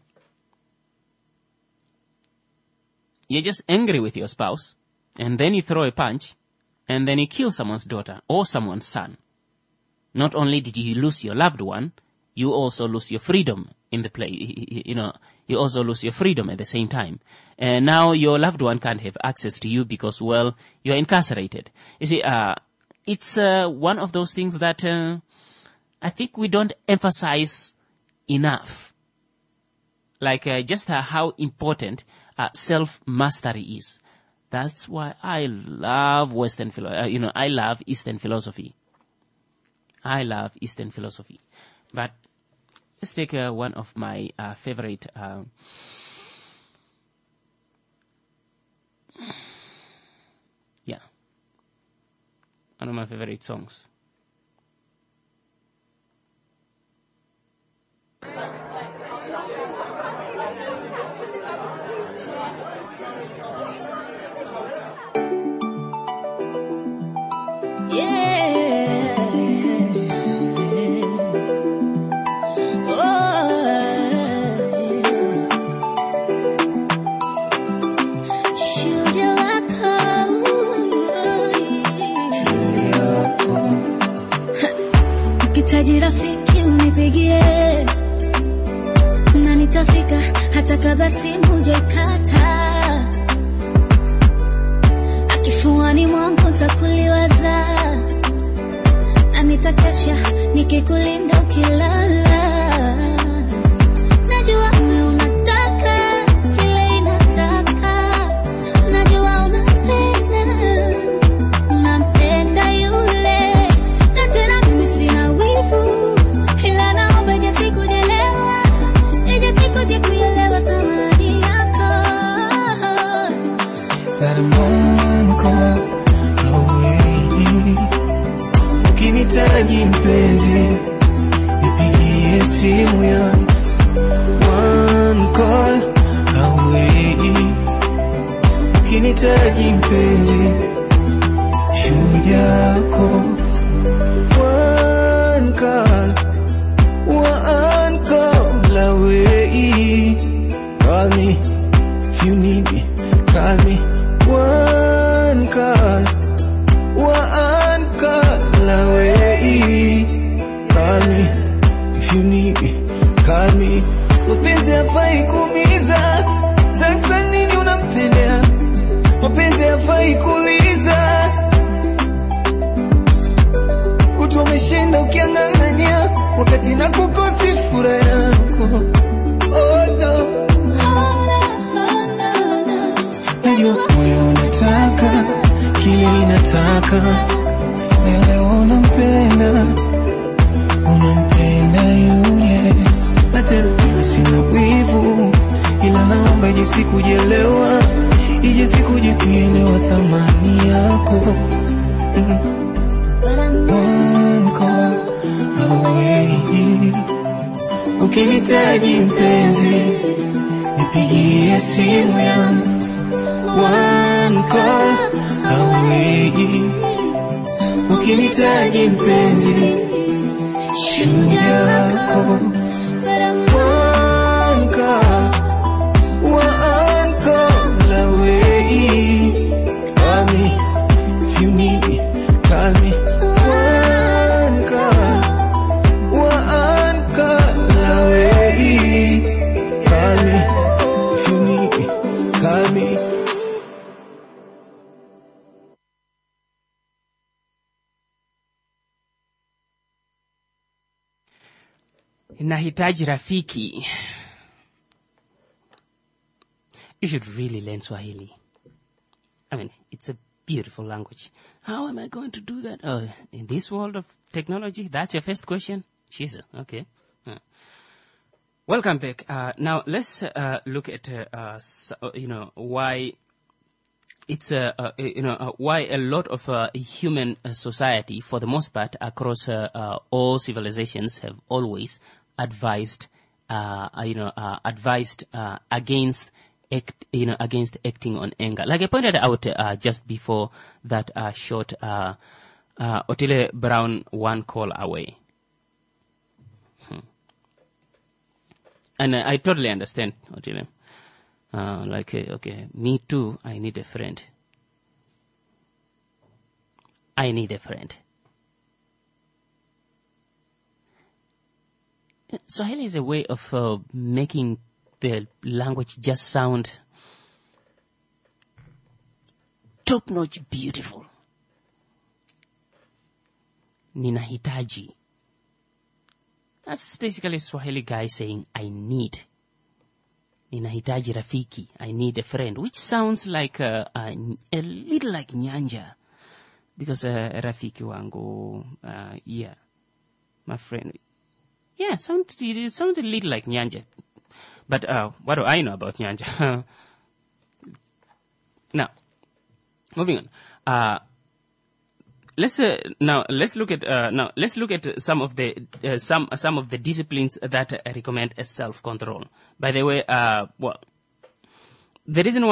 You're just angry with your spouse, and then you throw a punch, and then you kill someone's daughter or someone's son. Not only did you lose your loved one, you also lose your freedom in the play. You also lose your freedom at the same time. And now your loved one can't have access to you because, well, you're incarcerated. You see, it's one of those things that I think we don't emphasize enough. Like just how important self-mastery is. That's why I love Western philosophy. I love Eastern philosophy. I love Eastern philosophy. But let's take one of my favorite one of my favorite songs. nahitaji rafiki unipigie, na nitafika hata kabla simu hujaikata. Akifuani mwangu nitakuliwaza, na nitakesha nikikulinda ukilala. Najua wewe unataka kile inataka, najua unampenda yule, na tena mimi sina wivu, ila naomba je sikujelewa, je sikuje kuelewa thamani yako. That one call away, ukinitaji mpenzi nipigie simu yangu. One call away, ukinitaji mpenzi shujaa yako. One call away, call me if you need me, call me. One call away, call me if you need me, call me. Mapenzi hafai kuumiza, sasa nini unampendea? Mapenzi hafai kuuliza, kutwa umeshinda ukiang'ang'ania, wakati na kukosi furaha yako. Oh no, najua wewe unataka kile inataka, na leo unampenda yule, na tena mimi sina wivu, ila naomba ije sikujelewa, ije sikuje kuelewa thamani yako. One call away, ukinitaji mpenzi nipigie simu yangu. One call away, ukinitaji mpenzi shujaa yako. One call away, call me if you need me, call me. One call away, call me if you need me, call me. Nahitaji rafiki. You should really learn Swahili. I mean, it's a beautiful language. How am I going to do that? Oh, in this world of technology? That's your first question? Jesus, okay. Welcome back. Now, let's look at, why it's, why a lot of human society, for the most part, across all civilizations, have always advised against acting on anger. Like I pointed out just before that short Otile Brown One Call Away. And I totally understand, Otile. Okay, me too, I need a friend. Swahili is a way of making the language just sound top-notch beautiful. Ninahitaji. That's basically a Swahili guy saying, I need. Ninahitaji rafiki. I need a friend. Which sounds like a little like nyanja. Because rafiki wangu, yeah, my friend. Yeah, it sounds a little like nyanja. But what do I know about nyanja? Now, moving on. Let's look at some of the disciplines that recommend a self-control. By the way, the reason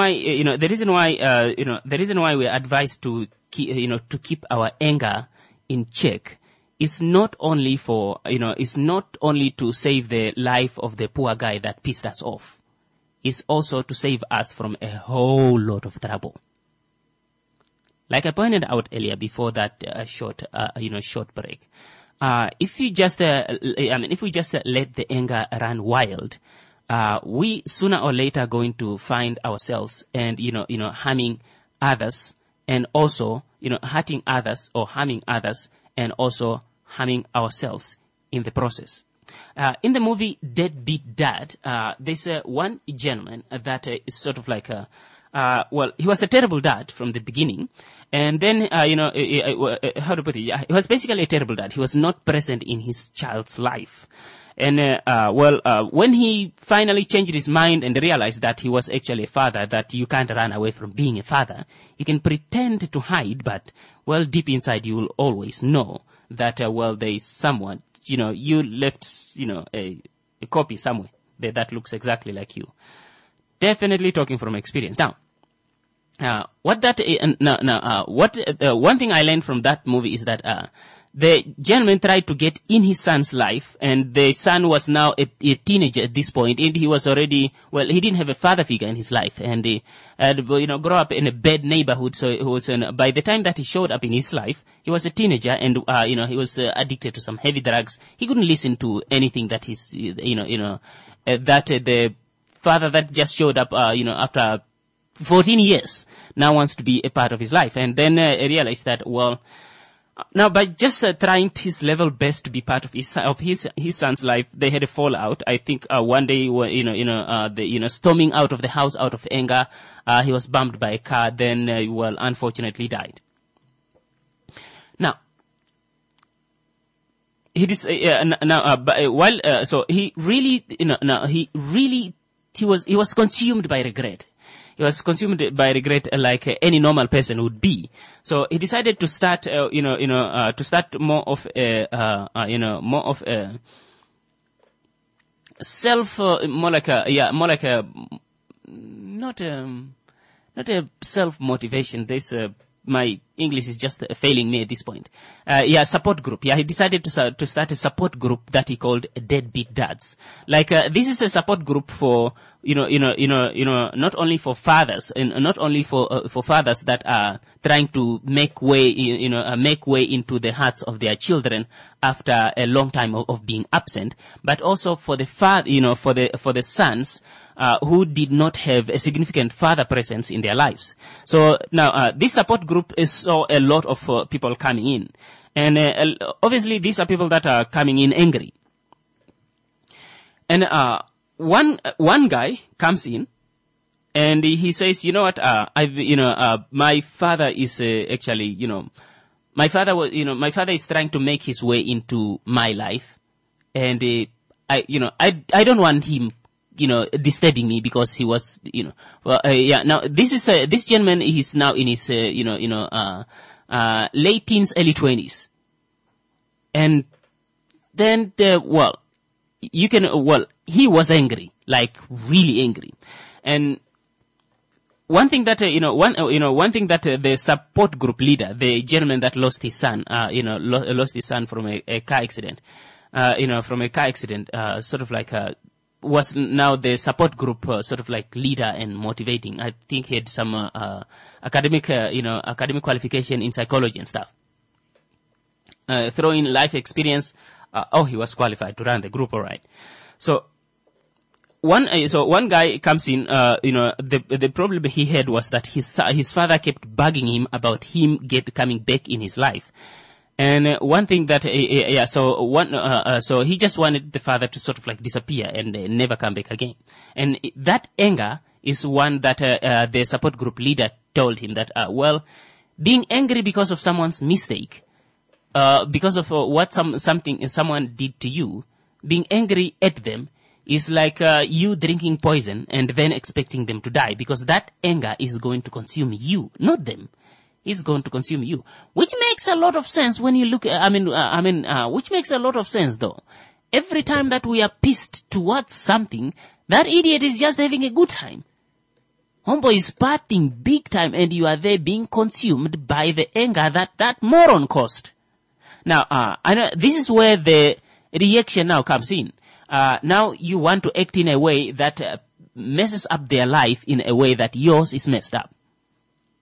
why we're advised to keep our anger in check is not only to save the life of the poor guy that pissed us off. It's also to save us from a whole lot of trouble. Like I pointed out earlier before that short break, if we just let the anger run wild, we sooner or later are going to find ourselves and, harming others and also, hurting others or harming others and also harming ourselves in the process. In the movie Deadbeat Dad, there's one gentleman that is sort of like he was a terrible dad from the beginning. And then, how to put it? He was basically a terrible dad. He was not present in his child's life. And, when he finally changed his mind and realized that he was actually a father, that you can't run away from being a father, you can pretend to hide, but, deep inside you will always know that, there is someone, you left, a copy somewhere that looks exactly like you. Definitely talking from experience. Now, one thing I learned from that movie is that, the gentleman tried to get in his son's life, and the son was now a teenager at this point, and he was already, he didn't have a father figure in his life, and he had, grow up in a bad neighborhood, so it was, by the time that he showed up in his life, he was a teenager, and, he was addicted to some heavy drugs. He couldn't listen to anything that his, that the father that just showed up, after 14 years now wants to be a part of his life, and then realized that, now, by just trying his level best to be part of his son's life, they had a fallout. I think one day, storming out of the house out of anger, he was bumped by a car. Then, unfortunately, died. Now, he was consumed by regret. He was consumed by regret like any normal person would be. So he decided to start, to start more of a not a self-motivation. There's my English is just failing me at this point. Support group. Yeah, he decided to start a support group that he called Deadbeat Dads. Like, this is a support group for, not only for fathers, and not only for fathers that are trying to make way into the hearts of their children after a long time of being absent, but also for the for the sons, who did not have a significant father presence in their lives. So now, this support group saw a lot of people coming in. And obviously these are people that are coming in angry. And one guy comes in and he says, my father is actually, my father is trying to make his way into my life, and I don't want him disturbing me because he was, now this gentleman, he's now in his, late teens, early 20s. And then he was angry, like really angry. And one thing that, the support group leader, the gentleman that lost his son, lost his son from a car accident, sort of like, was now the support group sort of like leader and motivating. I think he had some academic qualification in psychology and stuff. Throw in life experience. He was qualified to run the group. All right. So one guy comes in. The problem he had was that his father kept bugging him about him coming back in his life. And one thing that, so he just wanted the father to sort of like disappear and never come back again. And that anger is one that the support group leader told him that, being angry because of someone's mistake, because of what someone did to you, being angry at them is like you drinking poison and then expecting them to die, because that anger is going to consume you, not them. Is going to consume you, which makes a lot of sense when you look. Which makes a lot of sense though. Every time that we are pissed towards something, that idiot is just having a good time. Homeboy is partying big time, and you are there being consumed by the anger that moron caused. Now, I know this is where the reaction now comes in. Now you want to act in a way that messes up their life in a way that yours is messed up.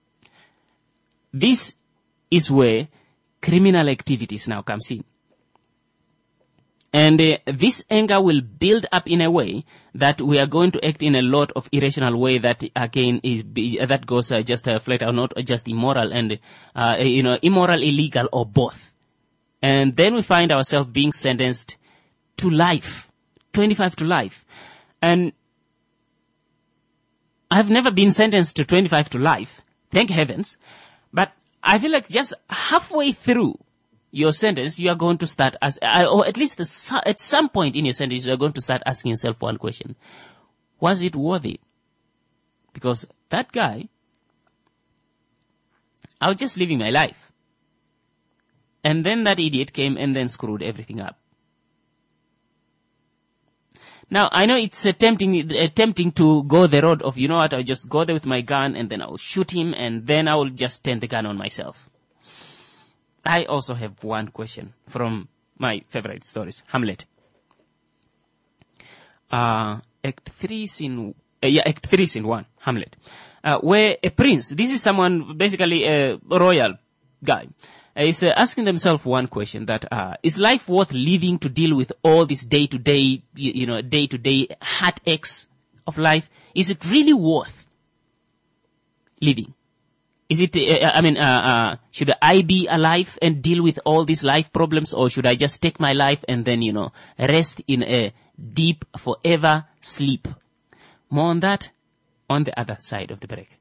This is where criminal activities now comes in. And this anger will build up in a way that we are going to act in a lot of irrational way that again that goes just flat out not just immoral and immoral, illegal, or both. And then we find ourselves being sentenced to life, 25 to life. And I've never been sentenced to 25 to life, thank heavens. But I feel like just halfway through your sentence, you are going to start or at least at some point in your sentence, you are going to start asking yourself one question. Was it worthy? Because that guy, I was just living my life. And then that idiot came and then screwed everything up. Now, I know it's tempting to go the road of, you know what, I'll just go there with my gun and then I'll shoot him and then I will just turn the gun on myself. I also have one question from my favorite stories, Hamlet. Act 3 scene 1, Hamlet. Where a prince, this is someone, basically a royal guy, is asking themselves one question that, is life worth living to deal with all this day-to-day heartaches of life? Is it really worth living? Is it, should I be alive and deal with all these life problems, or should I just take my life and then, rest in a deep forever sleep? More on that on the other side of the break.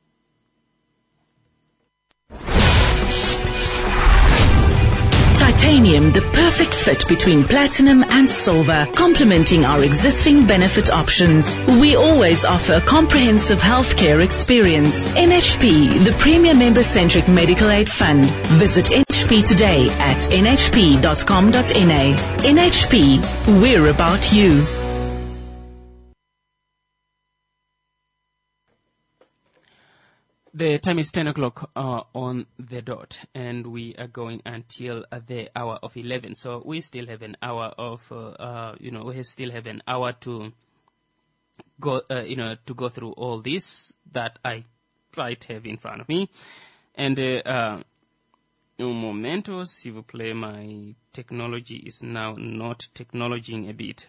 Titanium, the perfect fit between platinum and silver, complementing our existing benefit options. We always offer a comprehensive healthcare experience. NHP, the premier member-centric medical aid fund. Visit NHP today at nhp.com.na. NHP, we're about you. The time is 10 o'clock on the dot, and we are going until the hour of 11. So we still have an hour of, we still have an hour to go, to go through all this that I right have in front of me. And un momento, s'il vous plaît, my technology is now not technologing a bit.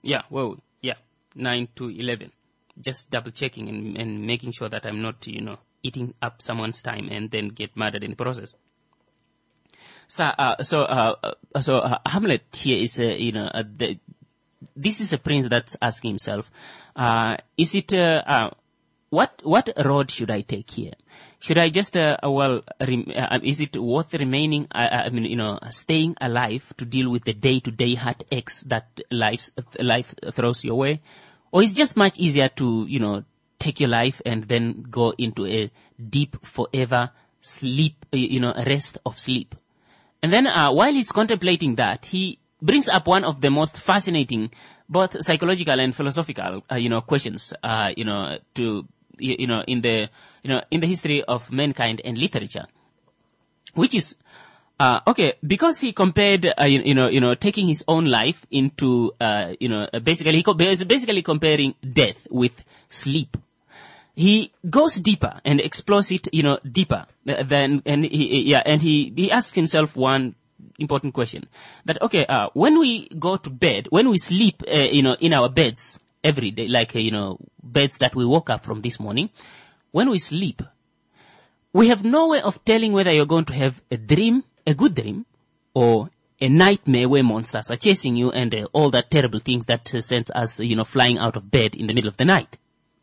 9 to 11. Just double checking and making sure that I'm not, eating up someone's time and then get murdered in the process. So Hamlet here is, this is a prince that's asking himself, is it, what road should I take here? Should I just, is it worth remaining, staying alive to deal with the day-to-day heartaches that life throws your way? Or is it just much easier to, take your life and then go into a deep forever sleep, rest of sleep? And then while he's contemplating that, he brings up one of the most fascinating, both psychological and philosophical, questions, in the history of mankind and literature, which is, because he compared, taking his own life into, basically comparing death with sleep. He goes deeper and explores it, deeper and he asks himself one important question that, when we go to bed, when we sleep, in our beds every day, like, beds that we woke up from this morning, when we sleep, we have no way of telling whether you're going to have a dream, a good dream, or a nightmare where monsters are chasing you and all that terrible things that sends us, flying out of bed in the middle of the night.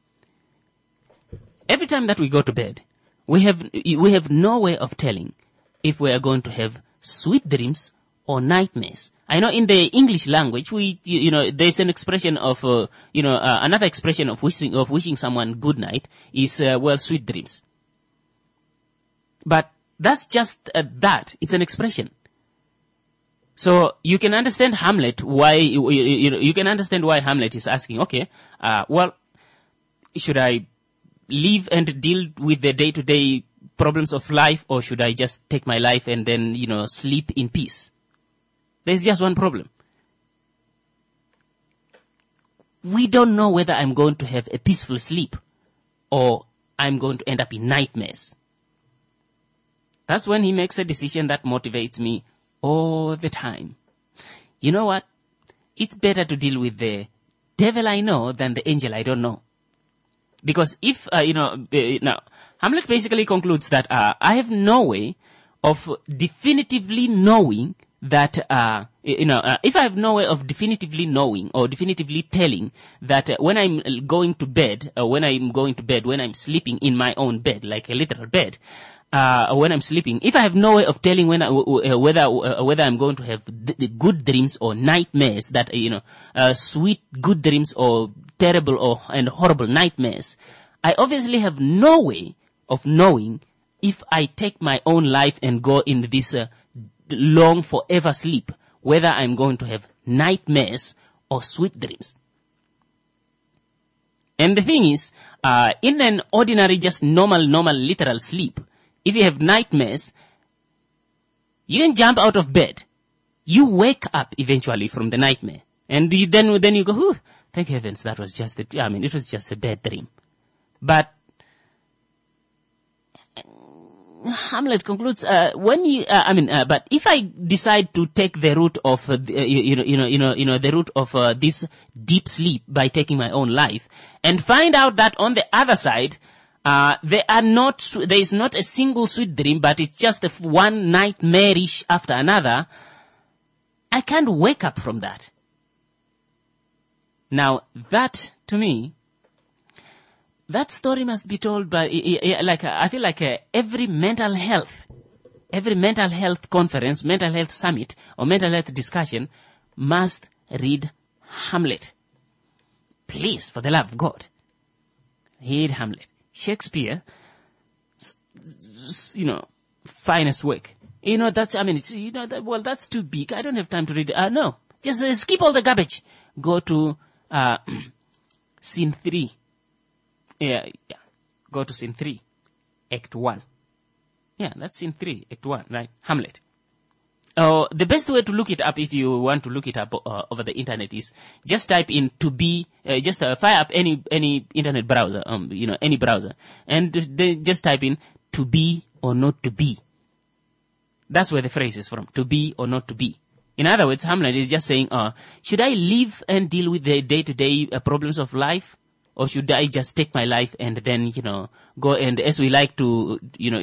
Every time that we go to bed, we have no way of telling if we are going to have sweet dreams or nightmares. I know in the English language, there's an expression of, another expression of wishing someone good night is, sweet dreams. But that's just that. It's an expression. So you can understand Hamlet, why, you can understand why Hamlet is asking, should I live and deal with the day-to-day problems of life, or should I just take my life and then, sleep in peace? There's just one problem. We don't know whether I'm going to have a peaceful sleep or I'm going to end up in nightmares. That's when he makes a decision that motivates me all the time. You know what? it's better to deal with the devil I know than the angel I don't know. Because if, now, Hamlet basically concludes that I have no way of definitively knowing that, if I have no way of definitively knowing or definitively telling that when I'm going to bed, when I'm sleeping in my own bed, like a literal bed, when I'm sleeping, if I have no way of telling whether I'm going to have good dreams or nightmares, that, sweet good dreams or terrible and horrible nightmares, I obviously have no way of knowing if I take my own life and go in this long forever sleep, whether I'm going to have nightmares or sweet dreams. And the thing is, in an ordinary, just normal, literal sleep, if you have nightmares, you can jump out of bed. You wake up eventually from the nightmare. And then you go, "Whew, thank heavens, that was just it was just a bad dream." But Hamlet concludes, but if I decide to take the route of, the route of this deep sleep by taking my own life, and find out that on the other side, there is not a single sweet dream, but it's just one nightmarish after another, I can't wake up from that. Now, that, to me, that story must be told by, I feel like every mental health conference, mental health summit, or mental health discussion must read Hamlet. Please, for the love of God, read Hamlet. Shakespeare, finest work. That's too big. I don't have time to read it. No, just skip all the garbage. Go to scene 3. Yeah. Go to scene 3, Act 1. Yeah, that's scene 3, Act 1, right? Hamlet. The best way to look it up, if you want to look it up over the internet, is just type in "to be." Fire up any internet browser, any browser, and then just type in "to be or not to be." That's where the phrase is from: to be or not to be. In other words, Hamlet is just saying, should I live and deal with the day-to-day problems of life, or should I just take my life and then, go and, as we like to,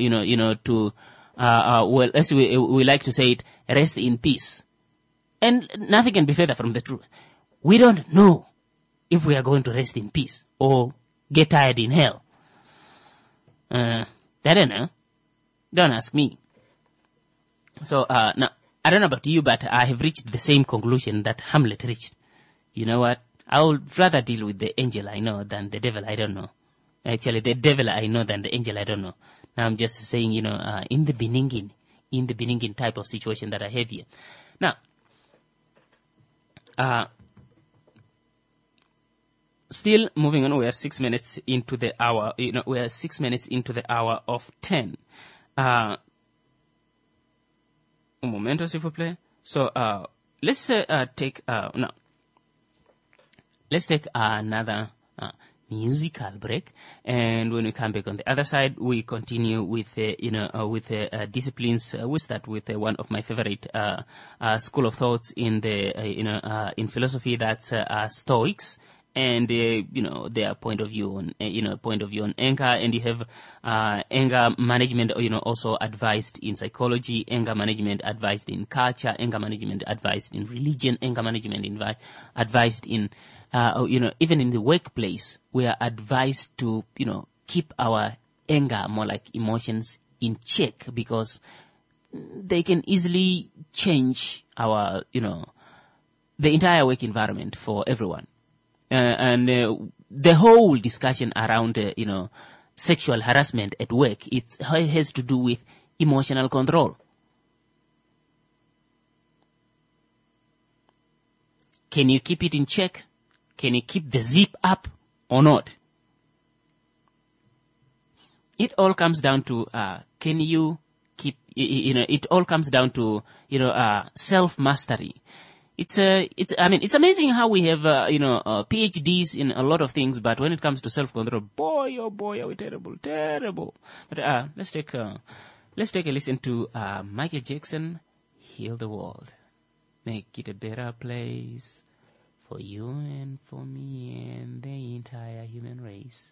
as we like to say it, rest in peace. And nothing can be further from the truth. We don't know if we are going to rest in peace or get tired in hell. I don't know. Don't ask me. So, now, I don't know about you, but I have reached the same conclusion that Hamlet reached. You know what? I would rather deal with the angel I know than the devil I don't know. Actually, the devil I know than the angel I don't know. Now I'm just saying, in the Beningin type of situation that I have here. Now, still moving on, we are 6 minutes into the hour, we are 6 minutes into the hour of 10. Un momento, s'il vous plaît. So, let's take another musical break, and when we come back on the other side, we continue with disciplines. We start with one of my favorite school of thoughts in the in philosophy. That's Stoics, and their point of view on anger. And you have anger management, also advised in psychology, anger management advised in culture, anger management advised in religion, anger management advised in even in the workplace. We are advised to, keep our anger, more like emotions, in check, because they can easily change our, the entire work environment for everyone. And the whole discussion around, sexual harassment at work, it has to do with emotional control. Can you keep it in check? Can you keep the zip up or not? It all comes down to, can you keep, it all comes down to, self-mastery. It's amazing how we have, PhDs in a lot of things, but when it comes to self-control, boy, oh boy, are we terrible. But, let's take a listen to, Michael Jackson, Heal the World. Make it a better place. for you and for me and the entire human race.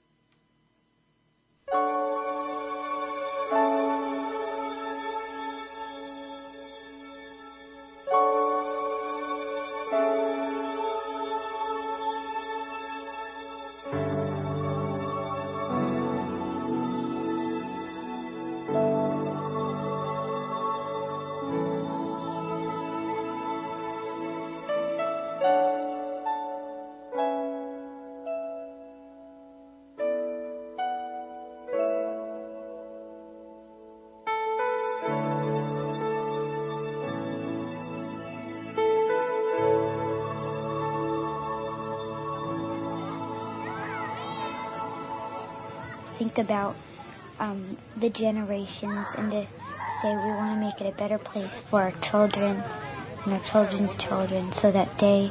Think about the generations and to say we want to make it a better place for our children and our children's children, so that they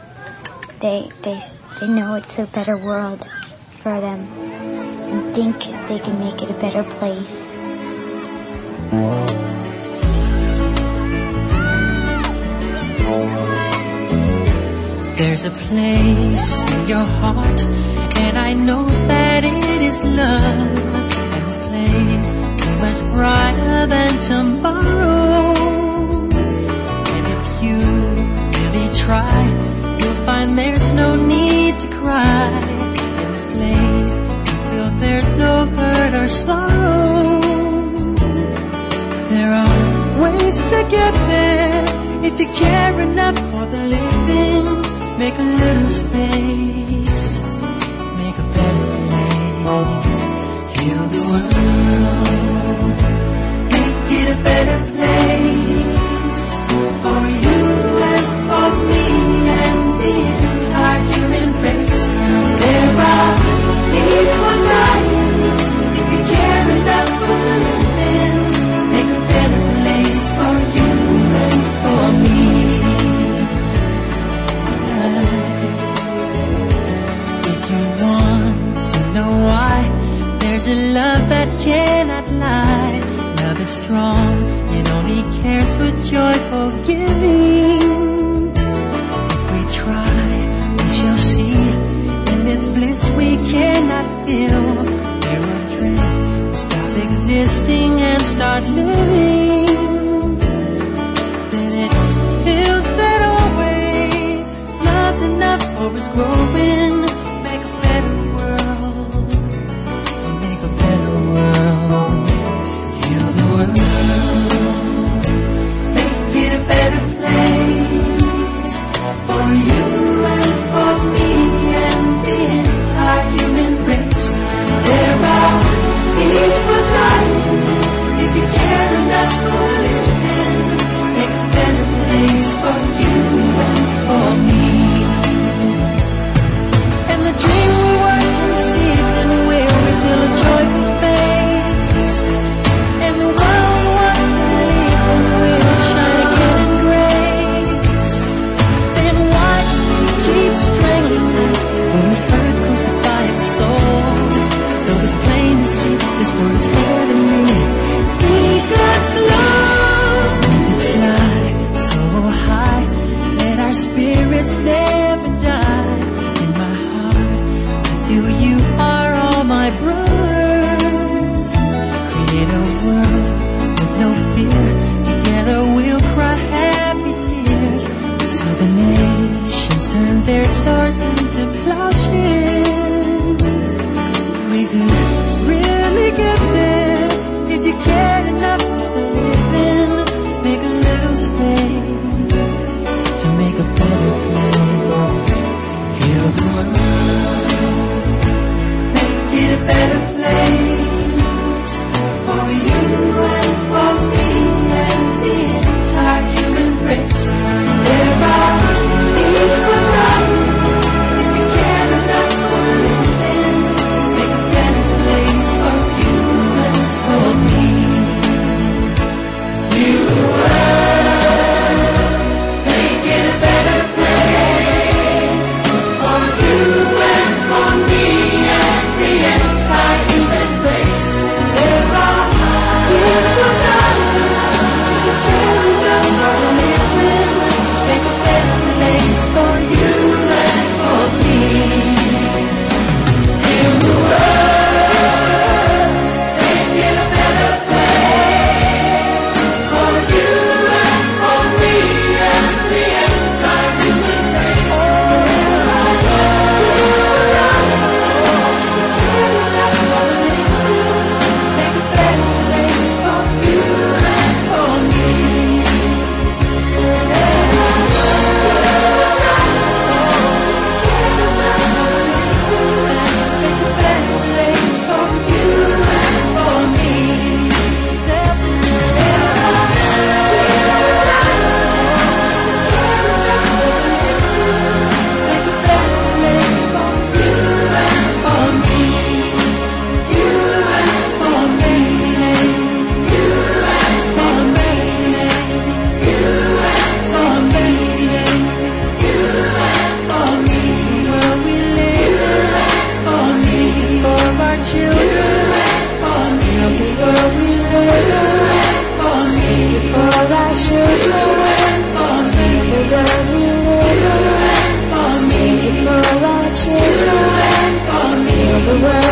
know it's a better world for them and think they can make it a better place. There's a place in your heart, and I know that it is love. And this place is much brighter than tomorrow. And if you really try, you'll find there's no need to cry. In this place, you feel there's no hurt or sorrow. There are ways to get there if you care enough for the living. Make a little space, make a better place, heal the world, make it a better place for you and for me and the entire human race. There are people dying if you care enough for the living. Make a better place for you and for me. If you want to know why, there's a love that cannot lie. Love is strong, it only cares for joyful giving. If we try, we shall see. In this bliss we cannot feel. There are dreams, we stop existing and start living. Then it feels that always love's enough for us growing. Make a better world, make a better world, heal the world, make it a better place for you and for me and the entire human race. There are people dying if you care enough for living. Make a better place for you and for me. And the dream we work and receive and will reveal a joyful face. And the world once believed and will shine again in grace. Then why keep strangling life when this earth crucify its soul? Though it's plain to see this world is heavenly. Need God's love. We fly so high, let our spirits never die. In my heart, I feel you are all my brothers. Create a world with no fear. Together we'll cry happy tears. So the nations turn their swords into plowshares. We could really get there if you cared enough for the living. Make a little space to make a better place. Heal the world, make it a better place for you and for me and the entire human race. There are people dying if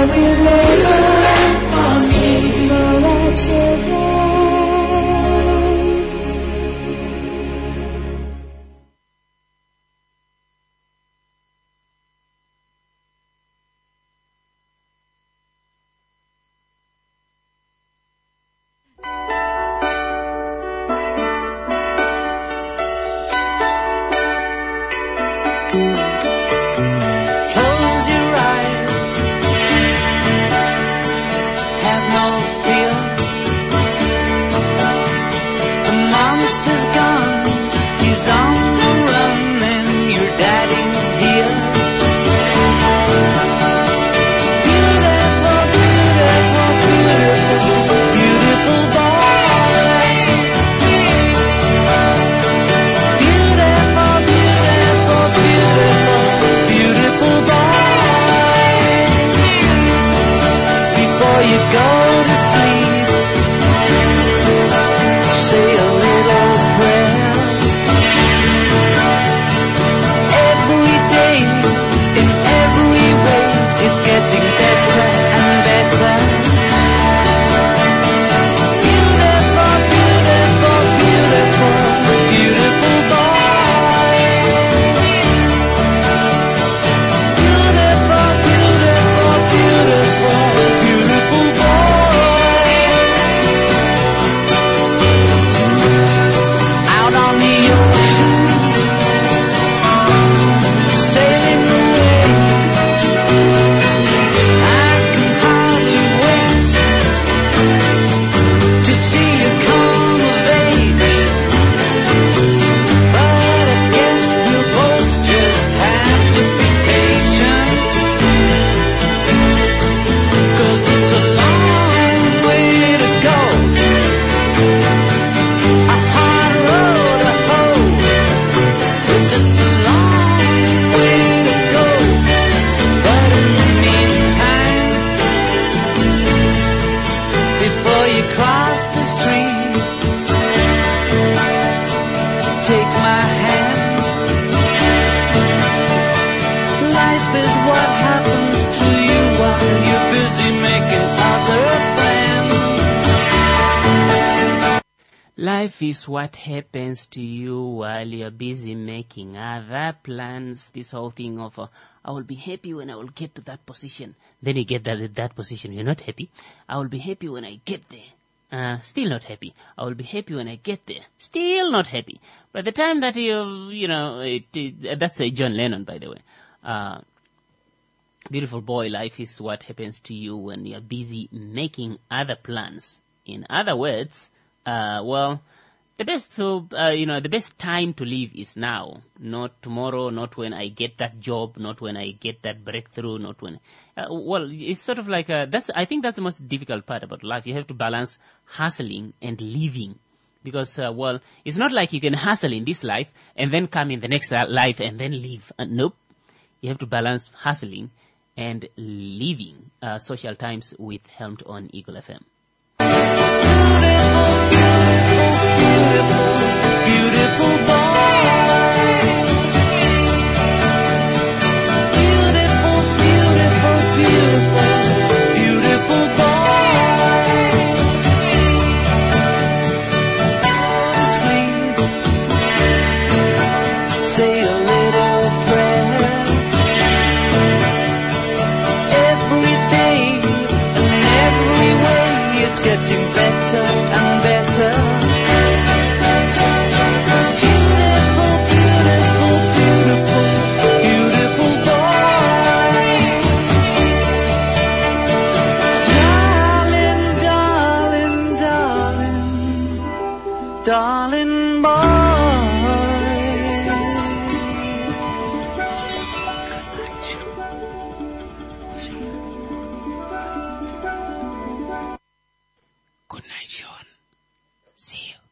we make a land safe for our children. Close your eyes, have no fear. The monster's gone, he's on the run, and your daddy's here. Beautiful, beautiful, beautiful, beautiful boy. Beautiful, beautiful, beautiful, beautiful boy. Before you go to sleep, say a little prayer. Every day, in every way, it's getting better and better. Beautiful, beautiful, beautiful, beautiful boy. Beautiful, beautiful, beautiful, beautiful boy. Out on the ocean, sailing away. I can hardly wait to see you come of age. But I guess we'll both just have to be patient, 'cause it's a long way to go, a hard road to hoe. 'Cause it's a long way to go. But in the meantime, before you cross the street, take my hand. Life is what happens to you while you're busy making other plans. Life is what happens to you while you're busy making other plans. This whole thing of, I will be happy when I will get to that position. Then you get that position, you're not happy. I will be happy when I get there. Still not happy. I will be happy when I get there. Still not happy. By the time that that's John Lennon, by the way. Beautiful boy, life is what happens to you when you're busy making other plans. In other words, the best time to live is now, not tomorrow, not when I get that job, not when I get that breakthrough, not when. It's sort of like I think that's the most difficult part about life. You have to balance hustling and living, because it's not like you can hustle in this life and then come in the next life and then leave. Nope, you have to balance hustling and living. Social Times with Helmed on Eagle FM. Beautiful boy. Beautiful, beautiful, beautiful, beautiful boy. Go to sleep, say a little prayer. Every day and every way, it's getting better and better. Beautiful, beautiful, beautiful, beautiful boy. Darling, darling, darling, darling boy. Good night, Sean. See you.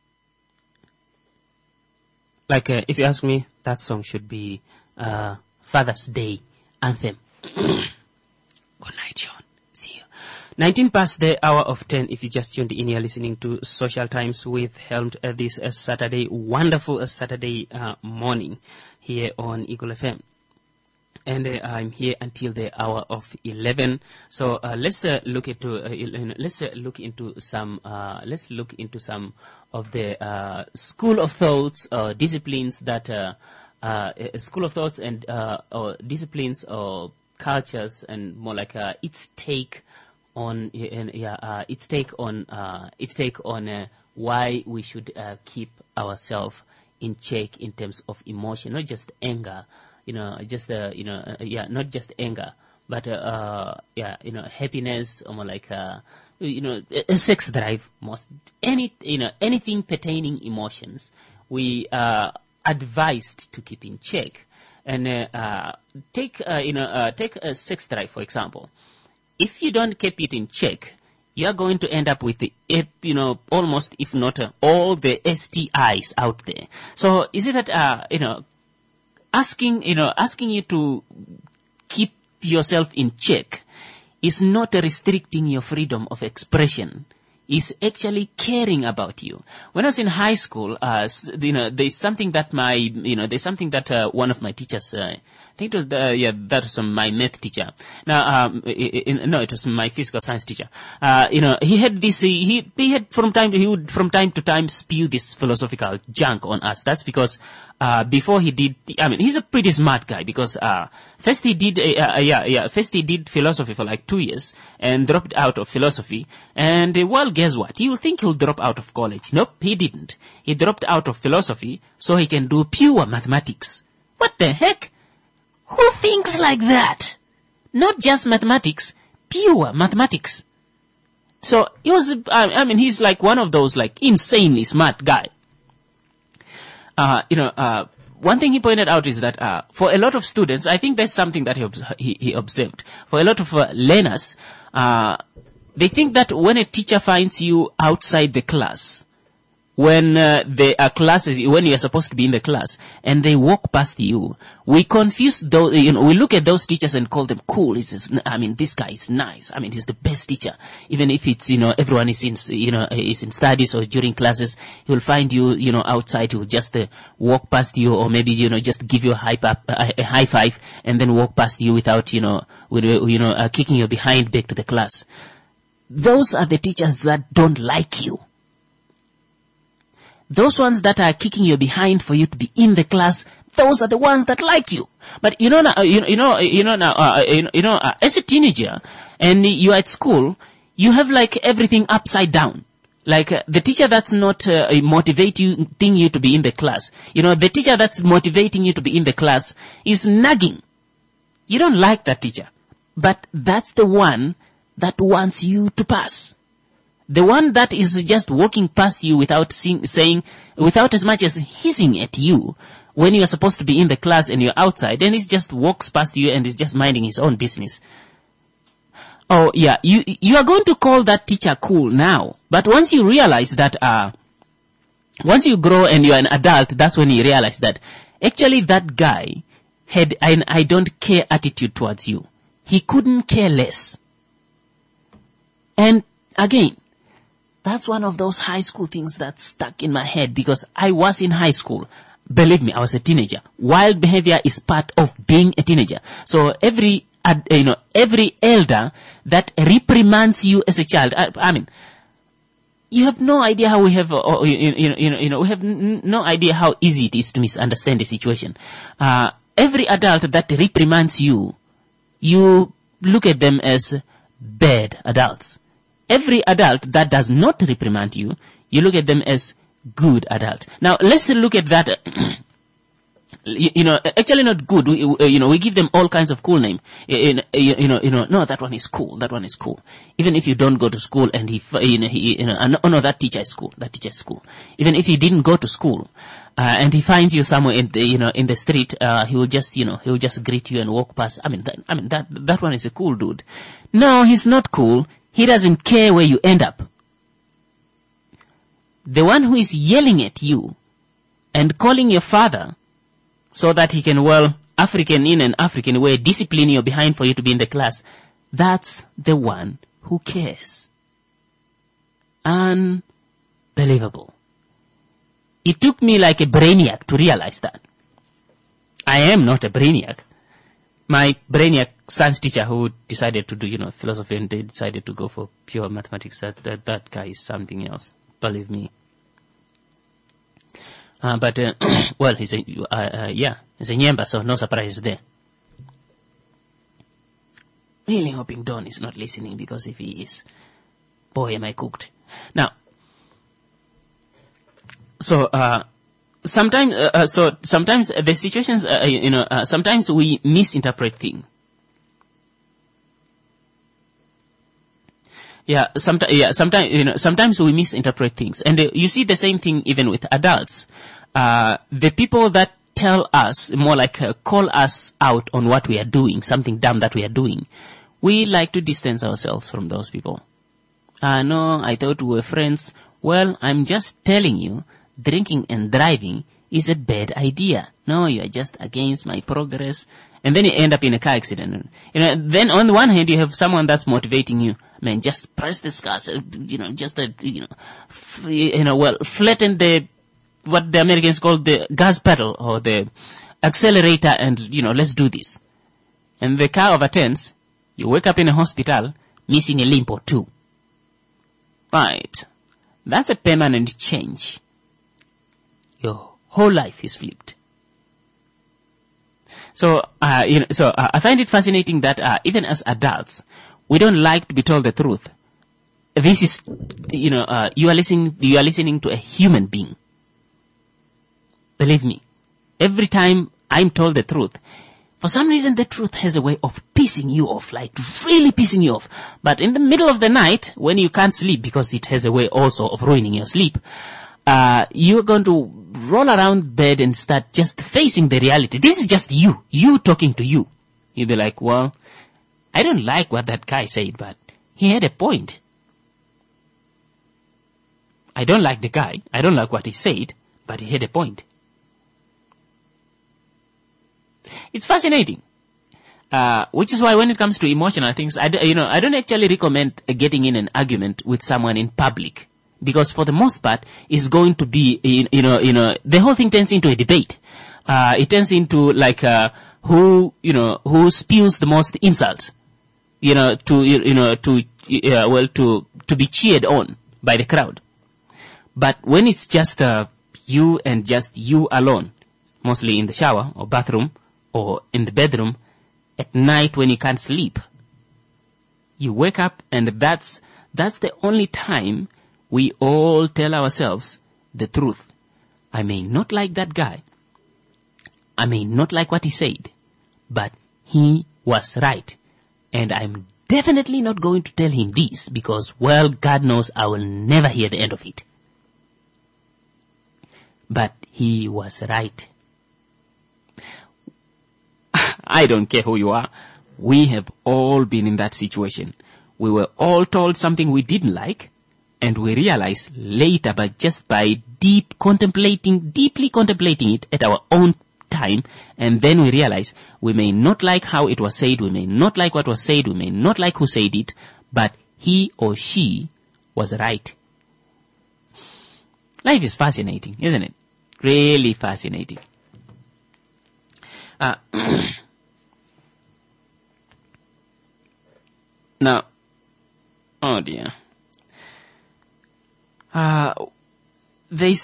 Like, if you ask me, that song should be Father's Day anthem. Good night, Sean. See you. 19 past the hour of 10. If you just tuned in, you're listening to Social Times with Helmed this Saturday, wonderful Saturday morning here on Eagle FM. And I'm here until the hour of 11. So let's look into some of the school of thoughts or disciplines that school of thoughts and or disciplines or cultures, and more like its take on why we should keep ourselves in check in terms of emotion, not just anger. Not just anger, but happiness, or more like a sex drive. Anything pertaining emotions, we are advised to keep in check. And take a sex drive, for example. If you don't keep it in check, you are going to end up with almost, if not all the STIs out there. So is it that asking you to keep yourself in check is not restricting your freedom of expression. Is actually caring about you. When I was in high school, there's something that one of my teachers, I think it was, that was my math teacher. Now, no, it was my physical science teacher. He had this, he would from time to time spew this philosophical junk on us. That's because, before he did, he's a pretty smart guy because, first he did philosophy for like 2 years and dropped out of philosophy. And, guess what? You think he'll drop out of college. Nope, he didn't. He dropped out of philosophy so he can do pure mathematics. What the heck? Who thinks like that? Not just mathematics, pure mathematics. So he was, he's like one of those like insanely smart guy. One thing he pointed out is that for a lot of students, I think there's something that he observed. For a lot of learners, they think that when a teacher finds you outside the class, when there are classes, when you are supposed to be in the class, and they walk past you, we confuse those, we look at those teachers and call them cool. This guy is nice. He's the best teacher. Even if it's, everyone is in studies or during classes, he will find you, outside. He will just walk past you, or maybe, just give you a high five, and then walk past you without, kicking your behind back to the class. Those are the teachers that don't like you. Those ones that are kicking you behind for you to be in the class, those are the ones that like you. But as a teenager and you are at school, you have like everything upside down. Like the teacher that's not motivating you to be in the class. The teacher that's motivating you to be in the class is nagging. You don't like that teacher, but that's the one that wants you to pass. The one that is just walking past you without without as much as hissing at you when you are supposed to be in the class and you're outside, and he just walks past you and is just minding his own business. Oh yeah, you are going to call that teacher cool now. But once you realize that, once you grow and you're an adult, that's when you realize that actually that guy had an I don't care attitude towards you. He couldn't care less. And again, that's one of those high school things that stuck in my head because I was in high school. Believe me, I was a teenager. Wild behavior is part of being a teenager. So every elder that reprimands you as a child, you have no idea how we have, we have no idea how easy it is to misunderstand the situation. Every adult that reprimands you, you look at them as bad adults. Every adult that does not reprimand you, you look at them as good adult. Now, let's look at that, actually not good. We give them all kinds of cool name. No, that one is cool. That one is cool. Even if you don't go to school and that teacher is cool. That teacher is cool. Even if he didn't go to school, and he finds you somewhere in the street, he will just greet you and walk past. That one is a cool dude. No, he's not cool. He doesn't care where you end up. The one who is yelling at you and calling your father so that he can, African in an African way, discipline you behind for you to be in the class, that's the one who cares. Unbelievable. It took me like a brainiac to realize that. I am not a brainiac. my brainiac science teacher who decided to do, philosophy and they decided to go for pure mathematics, that guy is something else. Believe me. But well, he's a Nyemba, so no surprises there. Really hoping Don is not listening, because if he is, boy, am I cooked. Now, sometimes the situations, sometimes we misinterpret things. Sometimes we misinterpret things. And you see the same thing even with adults. The people that tell us, more like call us out on what we are doing, something dumb that we are doing, we like to distance ourselves from those people. No, I thought we were friends. Well, I'm just telling you, drinking and driving is a bad idea. No, you are just against my progress. And then you end up in a car accident. Then on the one hand, you have someone that's motivating you. Man, just press this gas, flatten what the Americans call the gas pedal or the accelerator, and, let's do this. And the car overturns, you wake up in a hospital, missing a limb or two. Right. That's a permanent change. Your whole life is flipped. So, I find it fascinating that, even as adults, we don't like to be told the truth. This is, you are listening to a human being. Believe me, every time I'm told the truth, for some reason the truth has a way of pissing you off, like really pissing you off. But in the middle of the night, when you can't sleep, because it has a way also of ruining your sleep, you're going to roll around bed and start just facing the reality. This is just you talking to you. You'll be like, well, I don't like what that guy said, but he had a point. I don't like the guy. I don't like what he said, but he had a point. It's fascinating. Which is why when it comes to emotional things, I don't actually recommend getting in an argument with someone in public. Because for the most part, it's going to be, the whole thing turns into a debate. It turns into like, who spews the most insults. To be cheered on by the crowd. But when it's just you and just you alone, mostly in the shower or bathroom or in the bedroom, at night when you can't sleep, you wake up, and that's the only time we all tell ourselves the truth. I may not like that guy. I may not like what he said, but he was right. And I'm definitely not going to tell him this because, well, God knows I will never hear the end of it. But he was right. I don't care who you are. We have all been in that situation. We were all told something we didn't like, and we realized later, but just by deeply contemplating it at our own time, and then we realize we may not like how it was said, we may not like what was said, we may not like who said it, but he or she was right. Life is fascinating, isn't it? Really fascinating. Now, oh dear. There's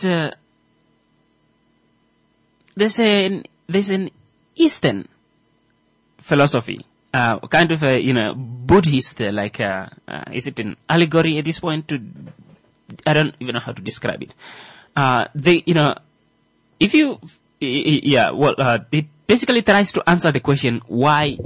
an Eastern philosophy, kind of a, Buddhist, like, is it an allegory at this point? I don't even know how to describe it. It basically tries to answer the question why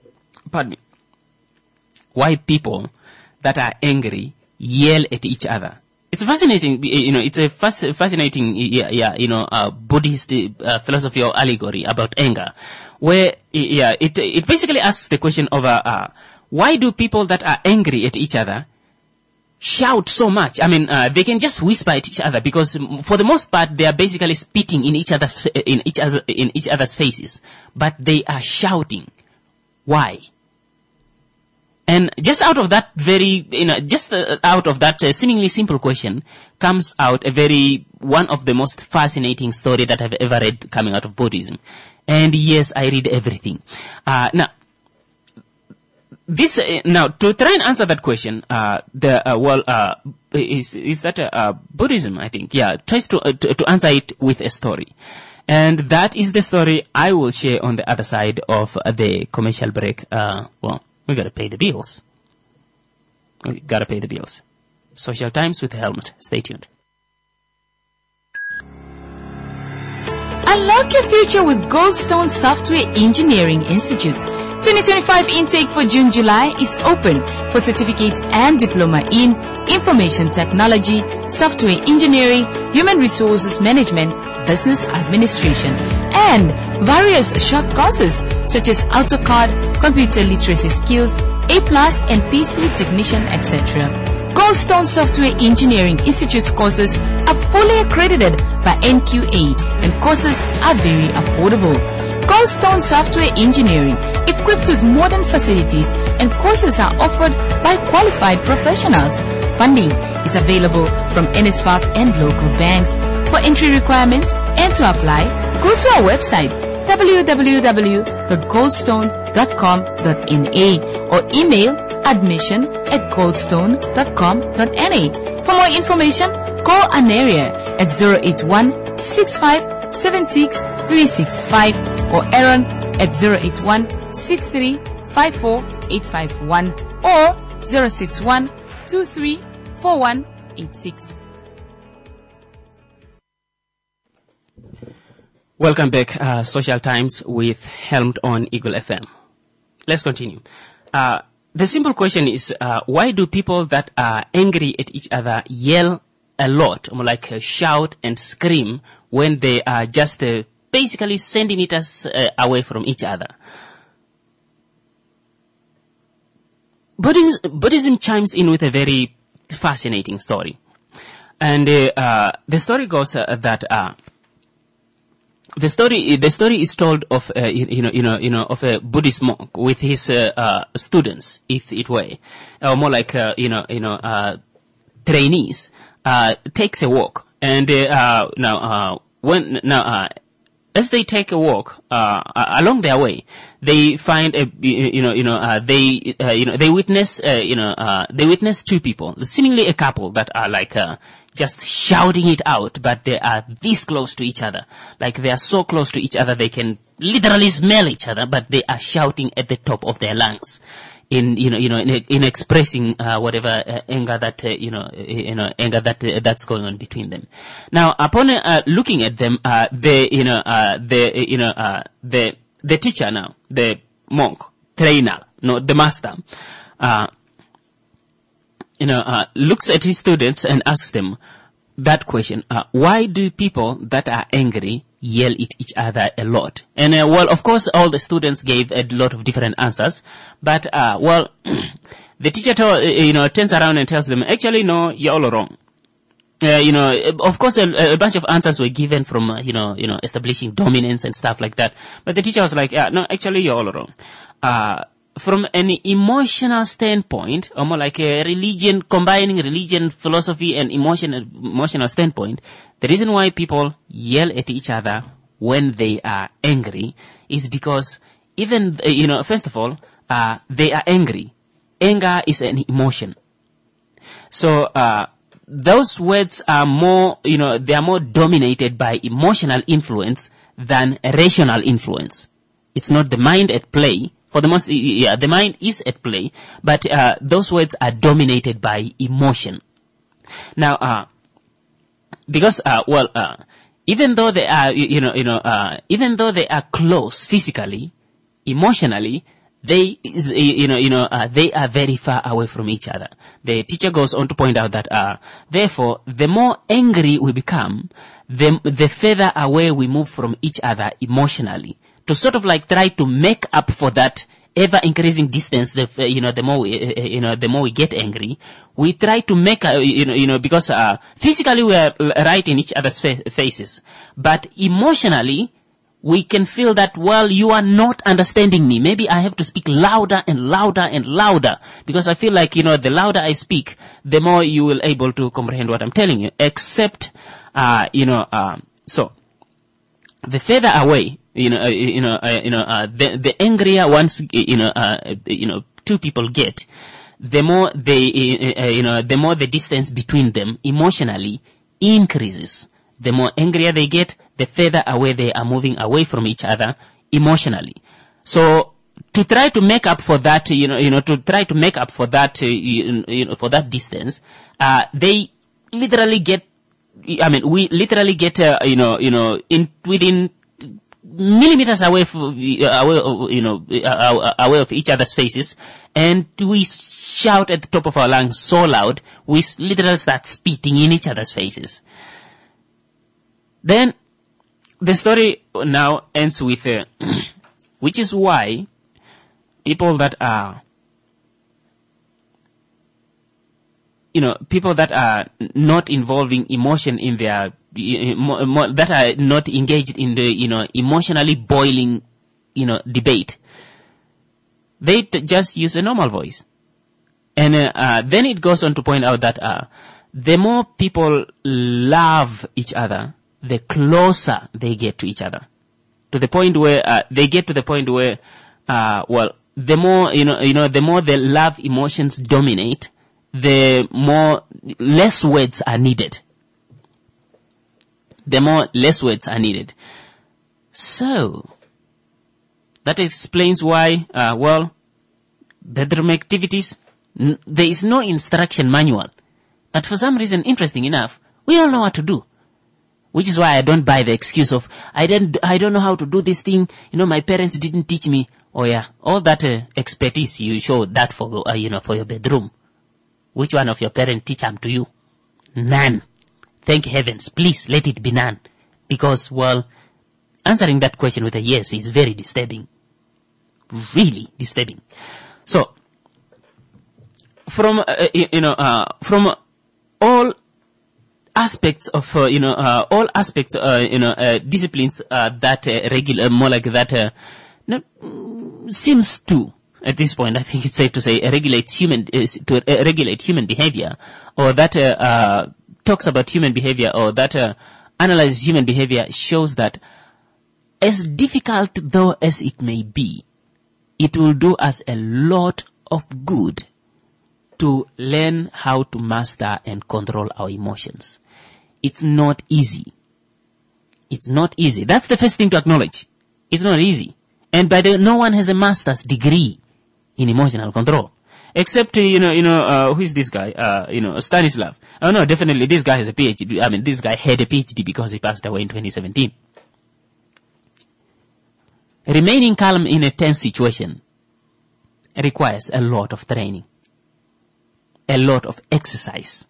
people that are angry yell at each other. It's fascinating, it's a fascinating, Buddhist philosophy or allegory about anger, where, it basically asks the question of, why do people that are angry at each other shout so much? I mean, they can just whisper at each other because, for the most part, they are basically spitting in each other's faces, but they are shouting. Why? And just out of that seemingly simple question comes out a very one of the most fascinating story that I've ever read coming out of Buddhism. And yes, I read everything. Now, to try and answer that question, is that Buddhism, I think, tries to answer it with a story. And that is the story I will share on the other side of the commercial break. We gotta pay the bills. Social Times with Helmut. Stay tuned. Unlock your future with Goldstone Software Engineering Institute. 2025 intake for June-July is open for certificate and diploma in information technology, software engineering, human resources management, business administration, and various short courses such as AutoCAD, computer literacy skills, A+, and PC technician, etc. Goldstone Software Engineering Institute courses are fully accredited by NQA and courses are very affordable. Goldstone Software Engineering, equipped with modern facilities and courses are offered by qualified professionals. Funding is available from NSFAF and local banks. For entry requirements and to apply, go to our website www.goldstone.com.na or email admission@goldstone.com.na. For more information, call Anaria at 081-6576-365 or Aaron at 081-6354-851 or 061-2341-86. Welcome back, Social Times with Helmut on Eagle FM. Let's continue. The simple question is, why do people that are angry at each other yell a lot, more like shout and scream when they are just basically centimeters away from each other? Buddhism chimes in with a very fascinating story. And the story goes that the story is told of of a Buddhist monk with his students, if it were, or more like trainees, takes a walk, and as they take a walk along their way, they find they witness two people, seemingly a couple that are like just shouting it out, but they are this close to each other. Like they are so close to each other they can literally smell each other, but they are shouting at the top of their lungs in expressing whatever anger that that's going on between them. Now, upon looking at them, the teacher now, the monk, trainer, the master, looks at his students and asks them that question, why do people that are angry yell at each other a lot? And of course, all the students gave a lot of different answers, but the teacher turns around and tells them, actually, no, you're all wrong. Of course, a bunch of answers were given from, establishing dominance and stuff like that. But the teacher was like, no, actually, you're all wrong. From an emotional standpoint, or more like a religion, combining religion, philosophy, and emotional standpoint, the reason why people yell at each other when they are angry is because even, first of all, they are angry. Anger is an emotion. So, those words are more, they are more dominated by emotional influence than rational influence. It's not the mind at play. For the most, the mind is at play, but those words are dominated by emotion. Now, because even though they are, even though they are close physically, emotionally, they are very far away from each other. The teacher goes on to point out that, therefore, the more angry we become, the further away we move from each other emotionally. To sort of like try to make up for that ever increasing distance, the more we get angry, we try to make, because physically we are right in each other's faces, but emotionally we can feel that, well, you are not understanding me. Maybe I have to speak louder and louder and louder, because I feel like, the louder I speak, the more you will able to comprehend what I'm telling you. Except, So the further away, the angrier once, two people get, the more the more the distance between them emotionally increases. The more angrier they get, the further away they are moving away from each other emotionally. So to try to make up for that, for that distance, they literally get. We literally get, within millimeters away of each other's faces, and we shout at the top of our lungs so loud, we literally start spitting in each other's faces. Then the story now ends with, which is why people that are, people that are not involving emotion in their, that are not engaged in the, emotionally boiling, debate, they just use a normal voice. And then it goes on to point out that the more people love each other, the closer they get to each other. To the point where the more, the more the love emotions dominate, the more less words are needed. So that explains why, bedroom activities, there is no instruction manual. But for some reason, interesting enough, we all know what to do. Which is why I don't buy the excuse of, I don't know how to do this thing, my parents didn't teach me. Oh yeah, all that expertise you show that for, for your bedroom. Which one of your parents teach them to you? None. Thank heavens. Please let it be none. Because, answering that question with a yes is very disturbing. Really disturbing. So, from all aspects of, disciplines, that, more like that, seems to, at this point, I think it's safe to say, regulate human behavior, or that talks about human behavior, or that analyzes human behavior, shows that as difficult though as it may be, it will do us a lot of good to learn how to master and control our emotions. It's not easy. It's not easy. That's the first thing to acknowledge. It's not easy. And by the way, no one has a master's degree in emotional control. Except, who is this guy? Stanislav. Oh no, definitely this guy has a PhD. This guy had a PhD because he passed away in 2017. Remaining calm in a tense situation requires a lot of training. A lot of exercise.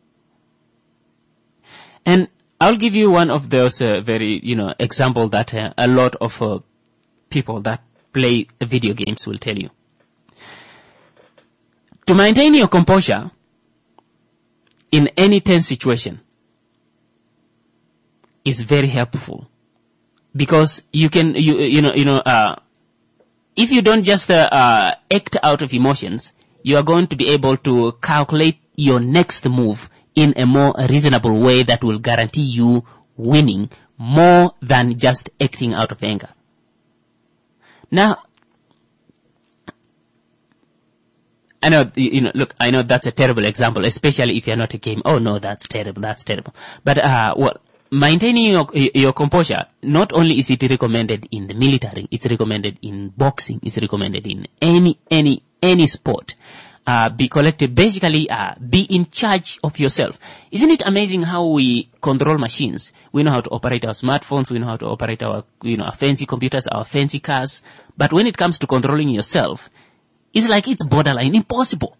And I'll give you one of those very, example that a lot of people that play video games will tell you. To maintain your composure in any tense situation is very helpful, because you can, if you don't just act out of emotions, you are going to be able to calculate your next move in a more reasonable way that will guarantee you winning more than just acting out of anger. Now, I know, I know that's a terrible example, especially if you're not a game. Oh no, that's terrible. But, maintaining your composure, not only is it recommended in the military, it's recommended in boxing, it's recommended in any sport. Be collected, basically, be in charge of yourself. Isn't it amazing how we control machines? We know how to operate our smartphones, we know how to operate our, our fancy computers, our fancy cars. But when it comes to controlling yourself, it's like it's borderline impossible.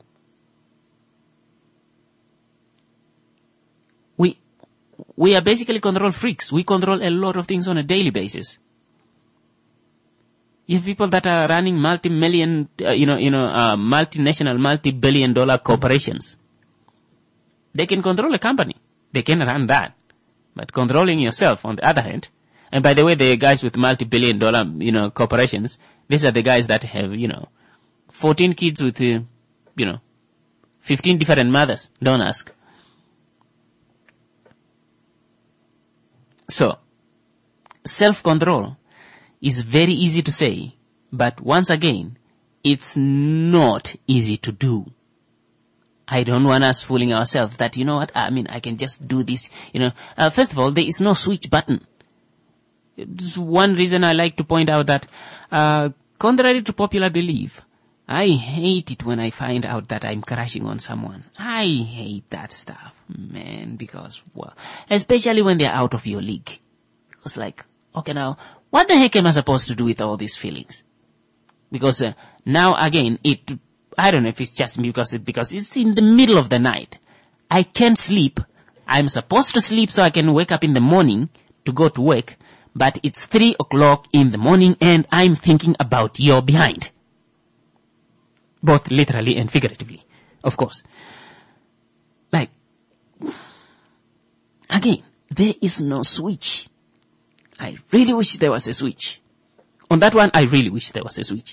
We are basically control freaks. We control a lot of things on a daily basis. You have people that are running multi-million, multinational, multi-billion-dollar corporations. They can control a company. They can run that. But controlling yourself, on the other hand, and by the way, the guys with multi-billion-dollar, corporations, these are the guys that have, 14 kids with, 15 different mothers. Don't ask. So, self-control is very easy to say, but once again, it's not easy to do. I don't want us fooling ourselves that, you know what, I can just do this, First of all, there is no switch button. This is one reason I like to point out that, contrary to popular belief, I hate it when I find out that I'm crashing on someone. I hate that stuff, man, because, well, especially when they're out of your league. It's like, okay, now, what the heck am I supposed to do with all these feelings? Because now, again, I don't know if it's just me because it's in the middle of the night. I can't sleep. I'm supposed to sleep so I can wake up in the morning to go to work, but it's 3 o'clock in the morning and I'm thinking about your behind. Both literally and figuratively, of course. Like, again, there is no switch. I really wish there was a switch. On that one, I really wish there was a switch.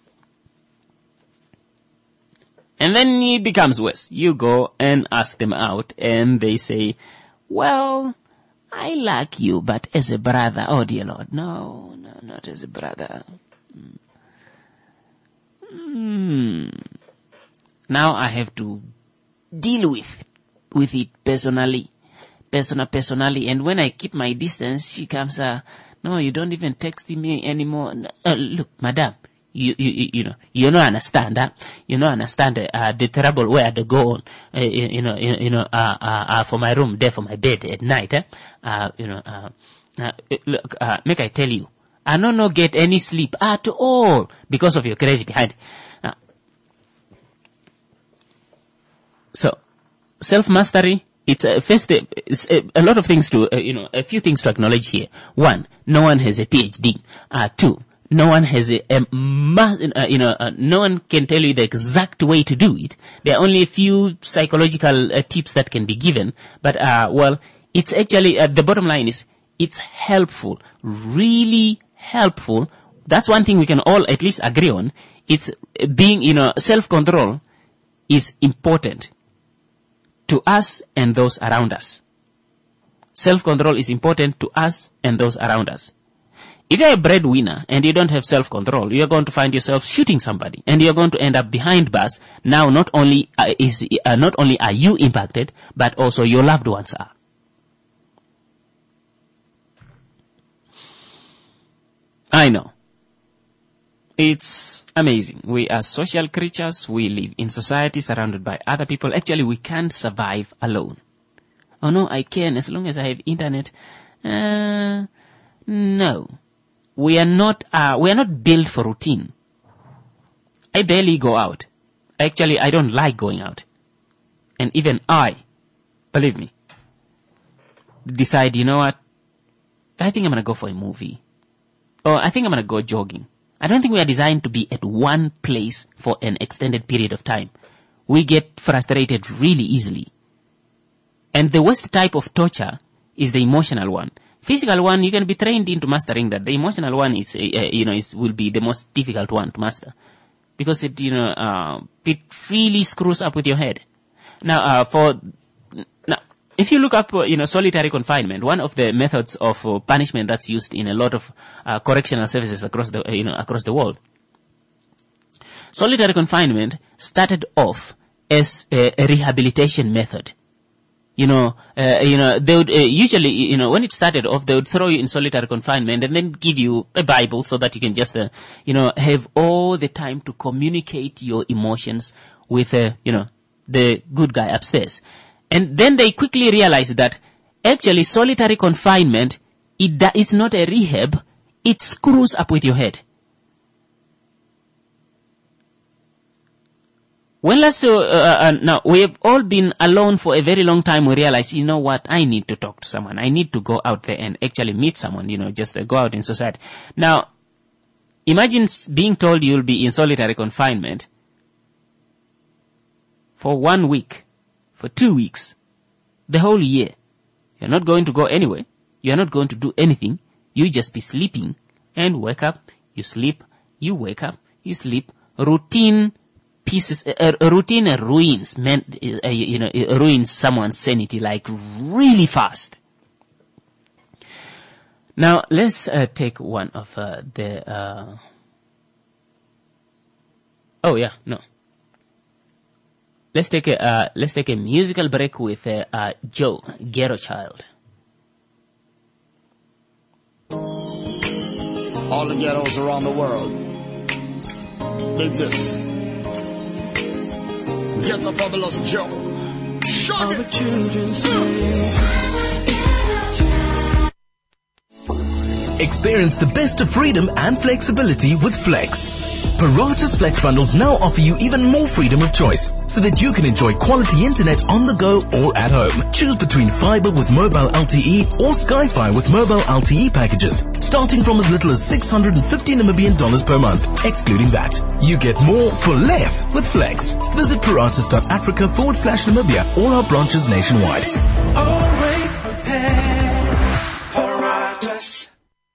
And then it becomes worse. You go and ask them out and they say, well, I like you, but as a brother, oh dear Lord, no, not as a brother. Now I have to deal with it personally. And when I keep my distance, she comes, no, you don't even text me anymore. Look, madam, you don't understand that. You don't understand the trouble where to go on, for my room, there for my bed at night. Look, make I tell you, I don't get any sleep at all because of your crazy behind. So, self-mastery. It's a lot of things to, a few things to acknowledge here. 1, no one has a PhD. 2, no one has no one can tell you the exact way to do it. There are only a few psychological tips that can be given. But, it's actually, the bottom line is, it's helpful. Really helpful. That's one thing we can all at least agree on. It's being, self-control is important to us and those around us. Self-control is important to us and those around us. If you're a breadwinner and you don't have self-control, you're going to find yourself shooting somebody and you're going to end up behind bars. Now, not only are you impacted, but also your loved ones are. I know. It's amazing. We are social creatures. We live in society surrounded by other people. Actually, we can't survive alone. Oh no, I can as long as I have internet. No. We are not built for routine. I barely go out. Actually, I don't like going out. And even I, believe me, decide, you know what? I think I'm gonna go for a movie. Or I think I'm gonna go jogging. I don't think we are designed to be at one place for an extended period of time. We get frustrated really easily. And the worst type of torture is the emotional one. Physical one, you can be trained into mastering that. The emotional one is, will be the most difficult one to master. Because it really screws up with your head. Now, if you look up, solitary confinement, one of the methods of punishment that's used in a lot of correctional services across the world. Solitary confinement started off as a rehabilitation method. They would usually, when it started off, they would throw you in solitary confinement and then give you a Bible so that you can just, have all the time to communicate your emotions with, the good guy upstairs. And then they quickly realized that actually solitary confinement, it's not a rehab, it screws up with your head. When now we have all been alone for a very long time, we realize, you know what, I need to talk to someone. I need to go out there and actually meet someone, just go out in society. Now, imagine being told you'll be in solitary confinement for 1 week. For 2 weeks, the whole year. You're not going to go anywhere. You're not going to do anything. You just be sleeping and wake up. You sleep. You wake up. You sleep. Routine pieces. Routine ruins. Ruins someone's sanity like really fast. Now let's take one of the. Oh yeah, no. Let's take a musical break with Joe, Ghetto Child. All the ghettos around the world, like this. Ghetto Fabulous Joe. All the children say. Experience the best of freedom and flexibility with Flex. Parata's Flex bundles now offer you even more freedom of choice so that you can enjoy quality internet on the go or at home. Choose between fiber with mobile LTE or Sky-Fi with mobile LTE packages, starting from as little as 650 Namibian dollars per month, excluding that. You get more for less with Flex. Visit paratus.africa/Namibia, all our branches nationwide. Always prepared. Paratus.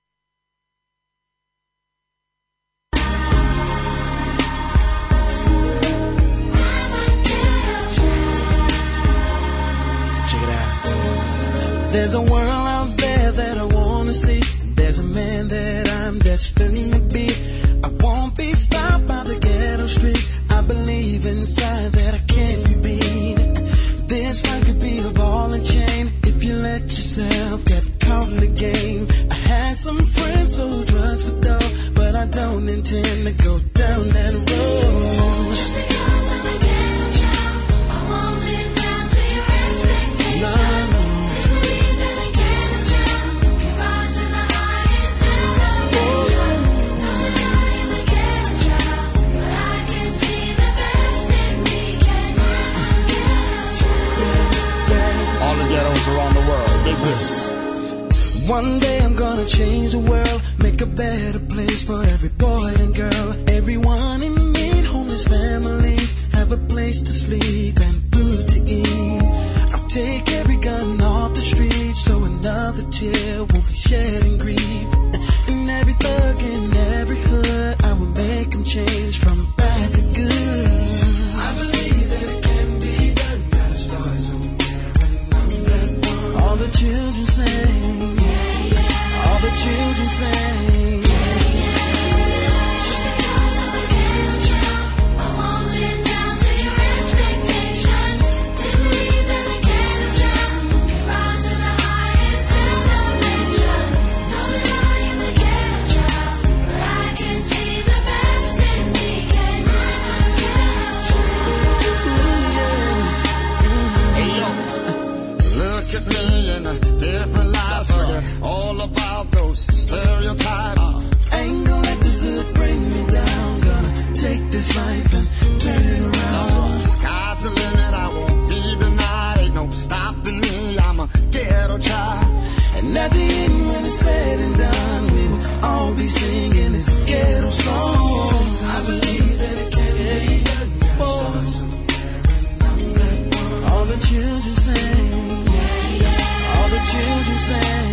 There's a world out there that I wanna see. There's a man that I'm destined to be. I won't be stopped by the ghetto streets. I believe inside that I can't be beat. This life could be a ball and chain if you let yourself get caught in the game. I had some friends sold drugs for dough, but I don't intend to go down that road. Just because I'm a ghetto child, I won't live down to your expectations. Around the world, like this. One day I'm gonna change the world, make a better place for every boy and girl. Everyone in need, homeless families, have a place to sleep and food to eat. I'll take every gun off the street so another tear won't be shed in grief. And every thug in every hood, I will make them change from bad to good. I believe that it can be done, gotta start somewhere. All the children sing, all the children sing. Just because I'm a ghetto child, I won't live down to your expectations. Please believe that a ghetto child can rise to the highest elevation. Know that I am a ghetto child, but I can see the best in me. And I'm a ghetto child. Hey yo, look at me in a different light. All about those stereotypes. Ain't gonna let this hood bring me down. Gonna take this life and turn it around. Sky's the limit, I won't be denied. Ain't no stopping me, I'm a ghetto child. And at the end, when it's said and done, we will all be singing this ghetto song. I believe that it can be done. Gotta start somewhere and I'm that one. All the children sing. All the children sing.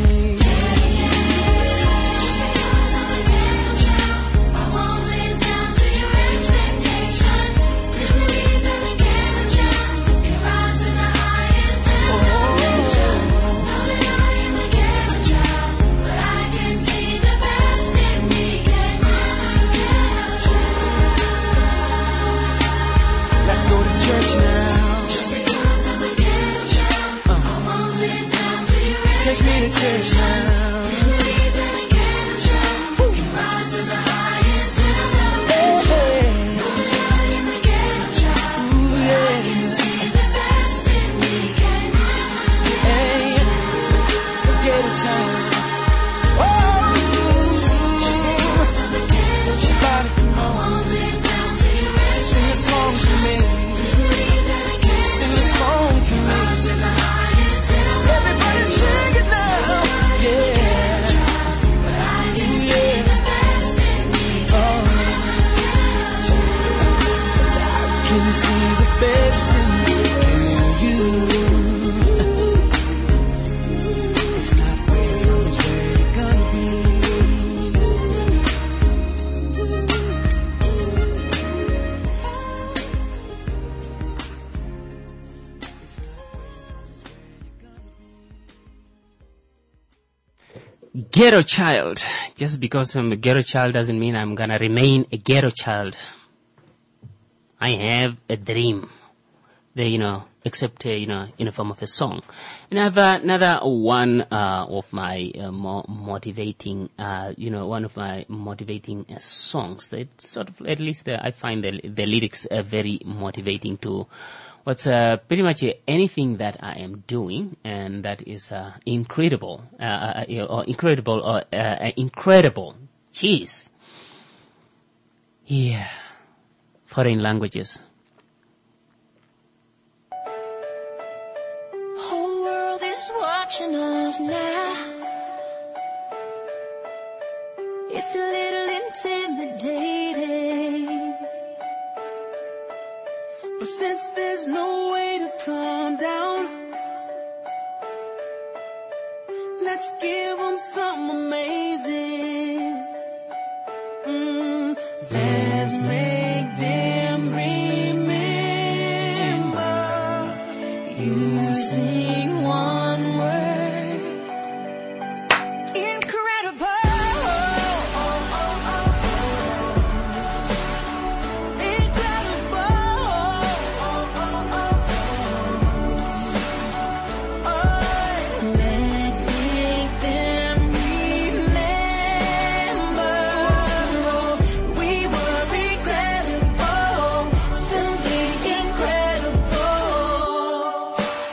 Just because I'm a ghetto child, I won't live down to your expectations. Please believe that a ghetto child can rise to the highest elevation. Know that I am a ghetto child, but I can see the best in me. And I'm a ghetto child. Let's go to church now. Just because I'm a ghetto child, I won't live down to your expectations. Take me to church now. Please believe that a ghetto child can rise to the highest elevation. Know that I am a ghetto child, but I can see the best in me. And I'm a Ghetto child. Just because I'm a ghetto child, I won't live down to your Sing a song for me. Please believe that a ghetto Sing a song for me. rise to the highest elevation. Everybody sing it now. Yeah. But I can see the best in me. I can see the best in you. It's not where it's where you're gonna be. ghetto child. Just because I'm a ghetto child doesn't mean I'm gonna remain a ghetto child. I have a dream. Except, in the form of a song. And I have another one of my more motivating, one of my motivating songs. That sort of, at least I find the lyrics very motivating to what's pretty much anything that I am doing, and that is incredible. Jeez. Yeah. Foreign languages. Whole world is watching us now. It's a little intimidating, But since there's no way to calm down, let's give them something amazing. Let's make them remember. you sing one word. Incredible. Let's make them remember. We were incredible, simply incredible.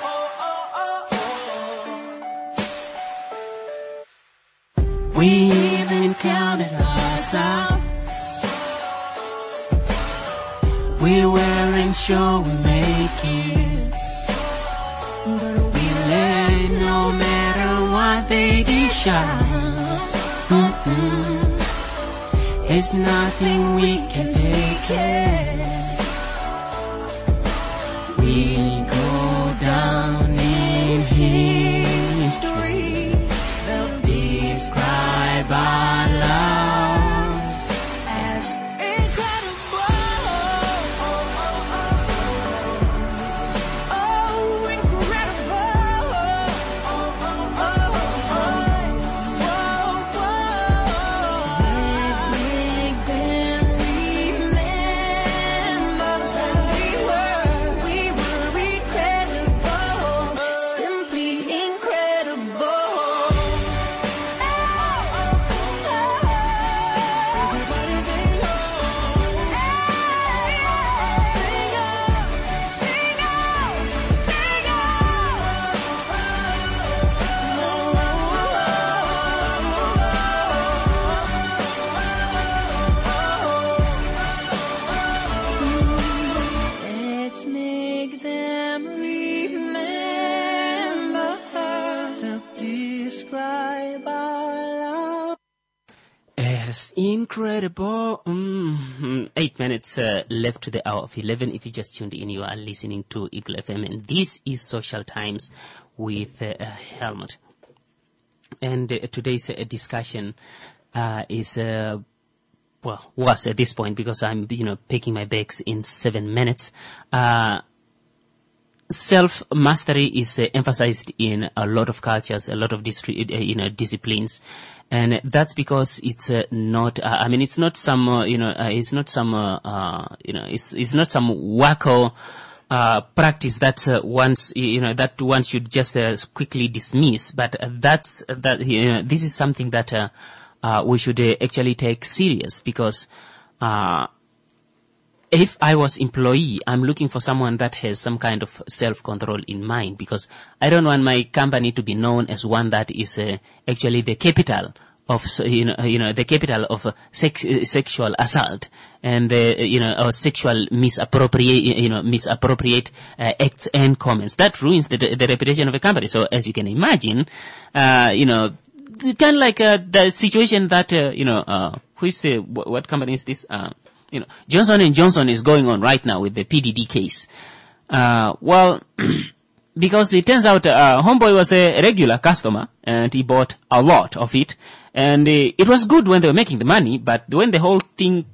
We even counted us out. We weren't sure we'd make it, but we learned no matter what they decide. It's nothing we can take it. We go down in history. They'll describe our love as incredible. Oh, incredible. Let's make them remember that we were incredible, simply incredible. Everybody sing on. Let's make them remember. Help describe our love. Yes, incredible. 8 minutes left to the hour of 11. If you just tuned in, you are listening to Eagle FM, and this is Social Times with Helmut. And today's discussion is, was at this point, because I'm, picking my bags in 7 minutes. Self-mastery is emphasized in a lot of cultures, a lot of disciplines, and that's because it's not. It's not some. It's not some. It's not some wacko practice that that one should just quickly dismiss. But this is something that we should actually take serious, because if I was employee, I'm looking for someone that has some kind of self-control in mind, because I don't want my company to be known as one that is actually the capital of, the capital of sexual assault and, or sexual misappropriate acts and comments. That ruins the reputation of a company. So as you can imagine, kind of like the situation that, what company is this? Johnson & Johnson is going on right now with the PDD case. Because it turns out Homeboy was a regular customer, and he bought a lot of it. And it was good when they were making the money, but when the whole thing,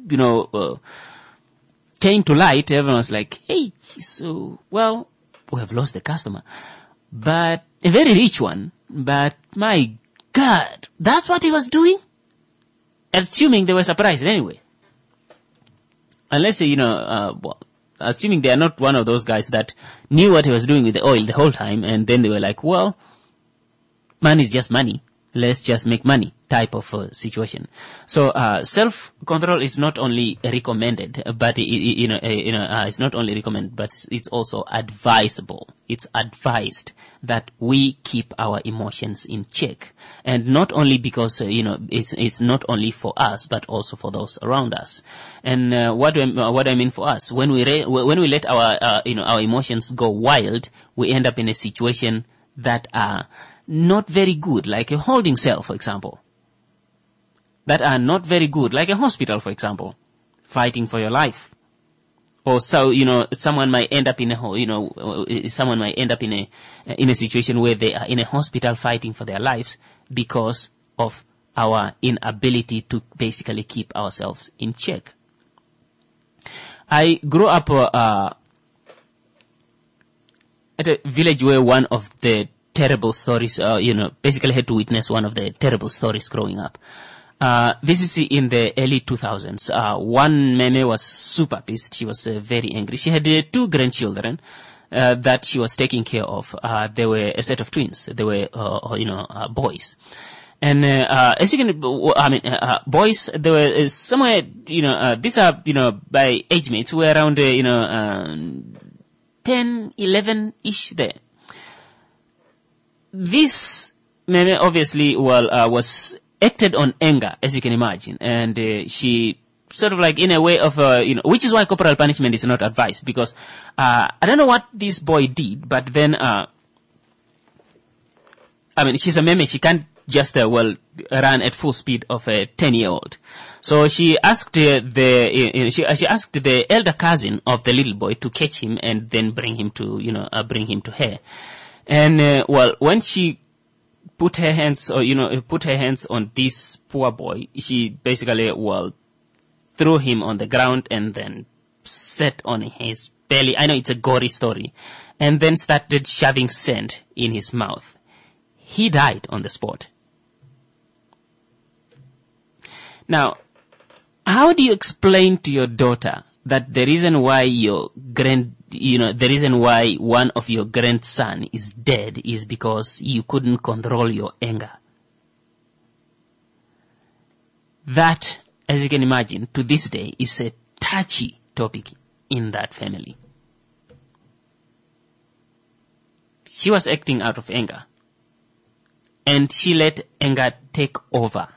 came to light, everyone was like, hey, so, well, we have lost the customer. But a very rich one. But my God, that's what he was doing? Assuming they were surprised anyway. Unless, assuming they are not one of those guys that knew what he was doing with the oil the whole time, and then they were like, well, money is just money. Let's just make money type of situation. So, self-control is not only recommended, but, it's not only recommended, but it's also advisable. It's advised that we keep our emotions in check. And not only because, it's not only for us, but also for those around us. And, what do I mean for us? When we let our emotions go wild, we end up in a situation that are not very good, like a holding cell, for example. That are not very good, like a hospital, for example, fighting for your life. Or so, someone might end up in a situation where they are in a hospital fighting for their lives because of our inability to basically keep ourselves in check. I grew up at a village where one of the terrible stories, basically had to witness one of the terrible stories growing up. This is in the early 2000s. One meme was super pissed. She was very angry. She had 2 grandchildren that she was taking care of. They were a set of twins. They were, boys. And as you can, boys, they were somewhere, these are, by age mates, were around, 10, 11-ish there. This meme obviously, was acted on anger, as you can imagine, and she sort of like in a way of, which is why corporal punishment is not advised, because I don't know what this boy did, but then, she's a meme, she can't just, run at full speed of a 10-year-old. So she asked she asked the elder cousin of the little boy to catch him and then bring him to her. And, when she put her hands on this poor boy, she basically, threw him on the ground and then sat on his belly. I know it's a gory story. And then started shoving sand in his mouth. He died on the spot. Now, how do you explain to your daughter that the reason why the reason why one of your grandson is dead is because you couldn't control your anger? That, as you can imagine, to this day is a touchy topic in that family. She was acting out of anger, and she let anger take over.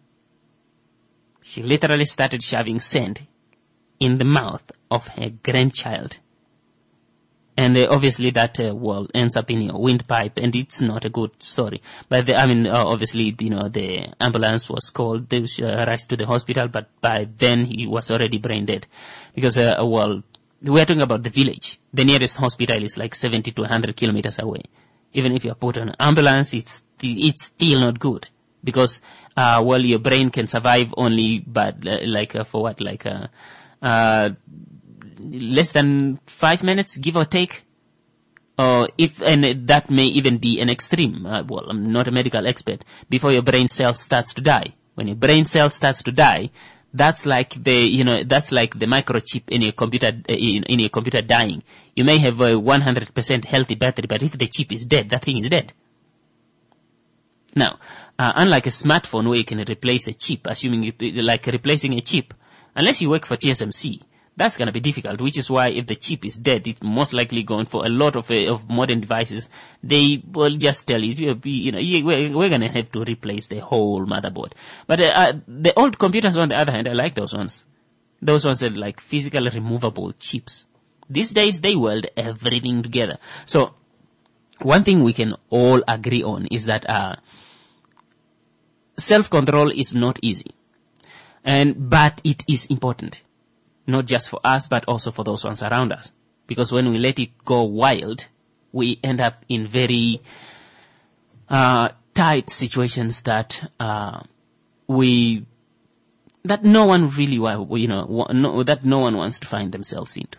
She literally started shoving sand in the mouth of her grandchild. And obviously that ends up in your windpipe, and it's not a good story. But obviously, the ambulance was called. They rushed to the hospital, but by then he was already brain dead, because we are talking about the village. The nearest hospital is like 70 to 100 kilometers away. Even if you are put on an ambulance, it's still not good, because your brain can survive only, but less than 5 minutes, give or take. And that may even be an extreme. I'm not a medical expert. Before your brain cell starts to die. When your brain cell starts to die, that's like the microchip in your computer dying. You may have a 100% healthy battery, but if the chip is dead, that thing is dead. Now, unlike a smartphone where you can replace a chip, assuming like replacing a chip, unless you work for TSMC, that's going to be difficult, which is why if the chip is dead, it's most likely going for a lot of modern devices. They will just tell you, we're going to have to replace the whole motherboard. But the old computers, on the other hand, I like those ones. Those ones are like physical removable chips. These days, they weld everything together. So, one thing we can all agree on is that self-control is not easy. But it is important. Not just for us, but also for those ones around us. Because when we let it go wild, we end up in very tight situations that no one really, that no one wants to find themselves into.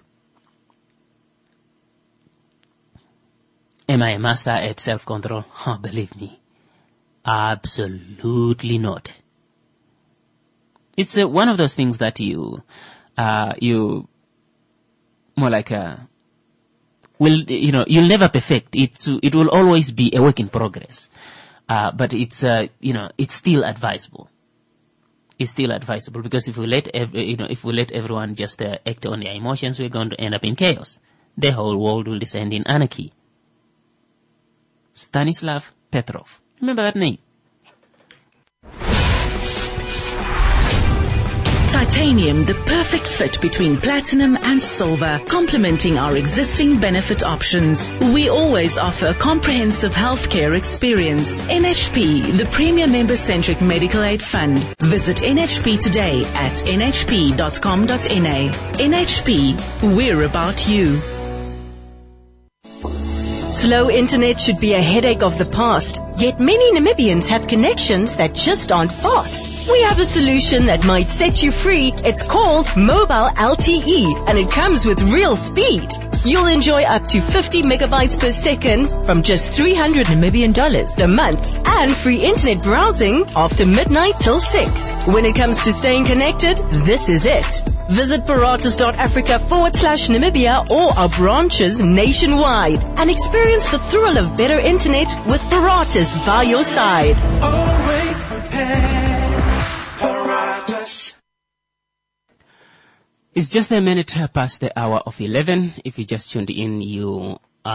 Am I a master at self-control? Oh, believe me, Absolutely not. It's one of those things that you more like you'll never perfect. It will always be a work in progress. But it's still advisable. It's still advisable because if we let everyone just act on their emotions, we're going to end up in chaos. The whole world will descend in anarchy. Stanislav Petrov. Remember that name? Titanium, the perfect fit between platinum and silver, complementing our existing benefit options. We always offer a comprehensive healthcare experience. NHP, the premier member-centric medical aid fund. Visit NHP today at nhp.com.na. NHP, we're about you. Slow internet should be a headache of the past, yet many Namibians have connections that just aren't fast. We have a solution that might set you free. It's called Mobile LTE, and it comes with real speed. You'll enjoy up to 50 megabytes per second from just $300 Namibian a month and free internet browsing after midnight till 6. When it comes to staying connected, this is it. Visit Paratus.Africa/Namibia or our branches nationwide and experience the thrill of better internet with Paratus by your side. Always prepared. Paratus. It's just a minute past the hour of 11. If you just tuned in, you're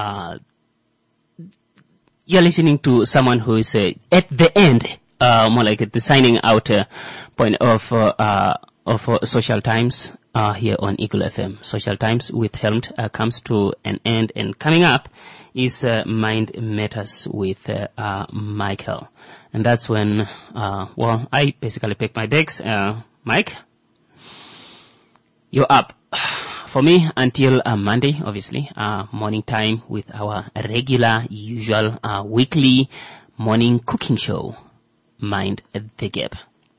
listening to someone who is at the end, more like at the signing out point of Social Times here on Eagle FM. Social Times with Helmed comes to an end, and coming up is Mind Matters with Michael. And that's when, I basically pick my bags. Mike, you're up for me until Monday, obviously, morning time with our regular, usual, weekly morning cooking show, Mind the Gap.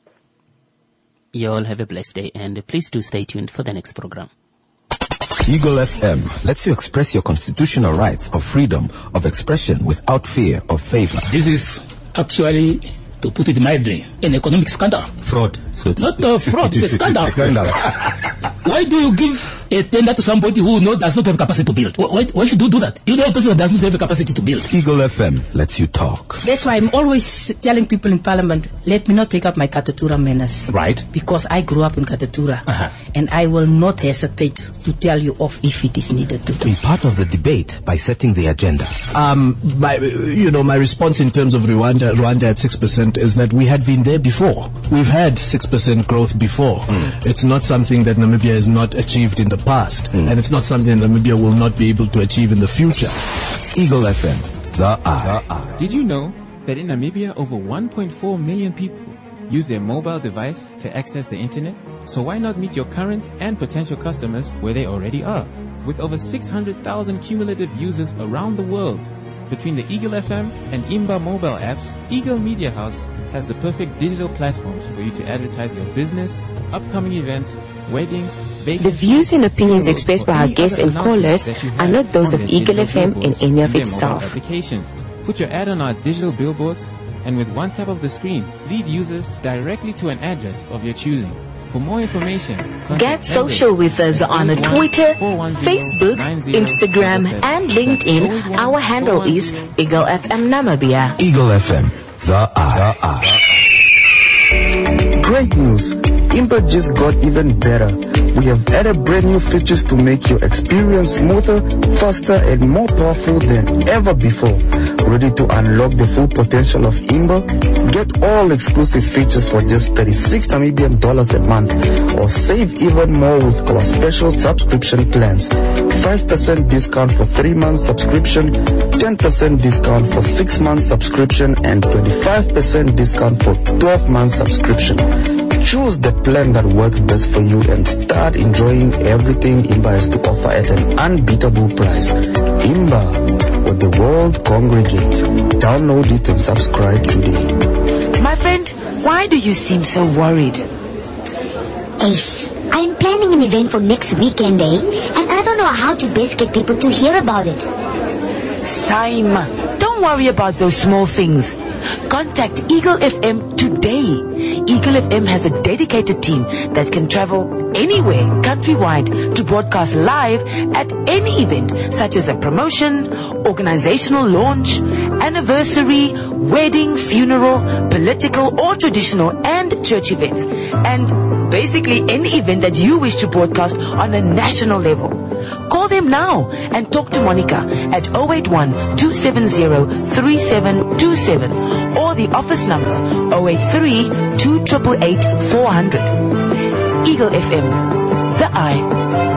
You all have a blessed day, and please do stay tuned for the next program. Eagle FM lets you express your constitutional rights of freedom of expression without fear of favor. This is actually, to put it mildly, an economic scandal. Fraud. Not fraud, it's a scandal. Why do you give a tender to somebody who does not have capacity to build? Why should you do that? You know a person that does not have a capacity to build. Eagle FM lets you talk. That's why I'm always telling people in Parliament, let me not take up my Katatura manners. Right. Because I grew up in Katatura. And I will not hesitate to tell you off if it is needed to do. Be part of the debate by setting the agenda. My response in terms of Rwanda at 6% is that we had been there before. We've had 6% growth before. It's not something that Namibia has not achieved in the past, and it's not something that Namibia will not be able to achieve in the future. Eagle FM, the eye. Did you know that in Namibia over 1.4 million people use their mobile device to access the internet? So why not meet your current and potential customers where they already are? With over 600,000 cumulative users around the world, between the Eagle FM and Imba mobile apps, Eagle Media House has the perfect digital platforms for you to advertise your business, upcoming events, weddings, vacations. The views and opinions expressed by our guests and callers are not those of Eagle FM and any of its staff. Applications. Put your ad on our digital billboards, and with one tap of the screen, lead users directly to an address of your choosing. For more information, Get social with us on Twitter, Facebook, Instagram, and LinkedIn. Our handle is Eagle FM Namibia. Eagle FM, the eye. Great news! Imba just got even better. We have added brand new features to make your experience smoother, faster, and more powerful than ever before. Ready to unlock the full potential of Imba? Get all exclusive features for just 36 Namibian dollars a month, or save even more with our special subscription plans. 5% discount for 3 months subscription, 10% discount for 6 months subscription, and 25% discount for 12 months subscription. Choose the plan that works best for you and start enjoying everything Imba has to offer at an unbeatable price. Imba, where the world congregates. Download it and subscribe today. My friend, why do you seem so worried? Ace, I'm planning an event for next weekend, and I don't know how to best get people to hear about it. Saima, don't worry about those small things. Contact Eagle FM today. Eagle FM has a dedicated team that can travel anywhere countrywide to broadcast live at any event, such as a promotion, organizational launch, anniversary, wedding, funeral, political or traditional and church events, and basically any event that you wish to broadcast on a national level. Call them now and talk to Monica at 081-270-3727 or the office number 083-288-400. Eagle FM, the eye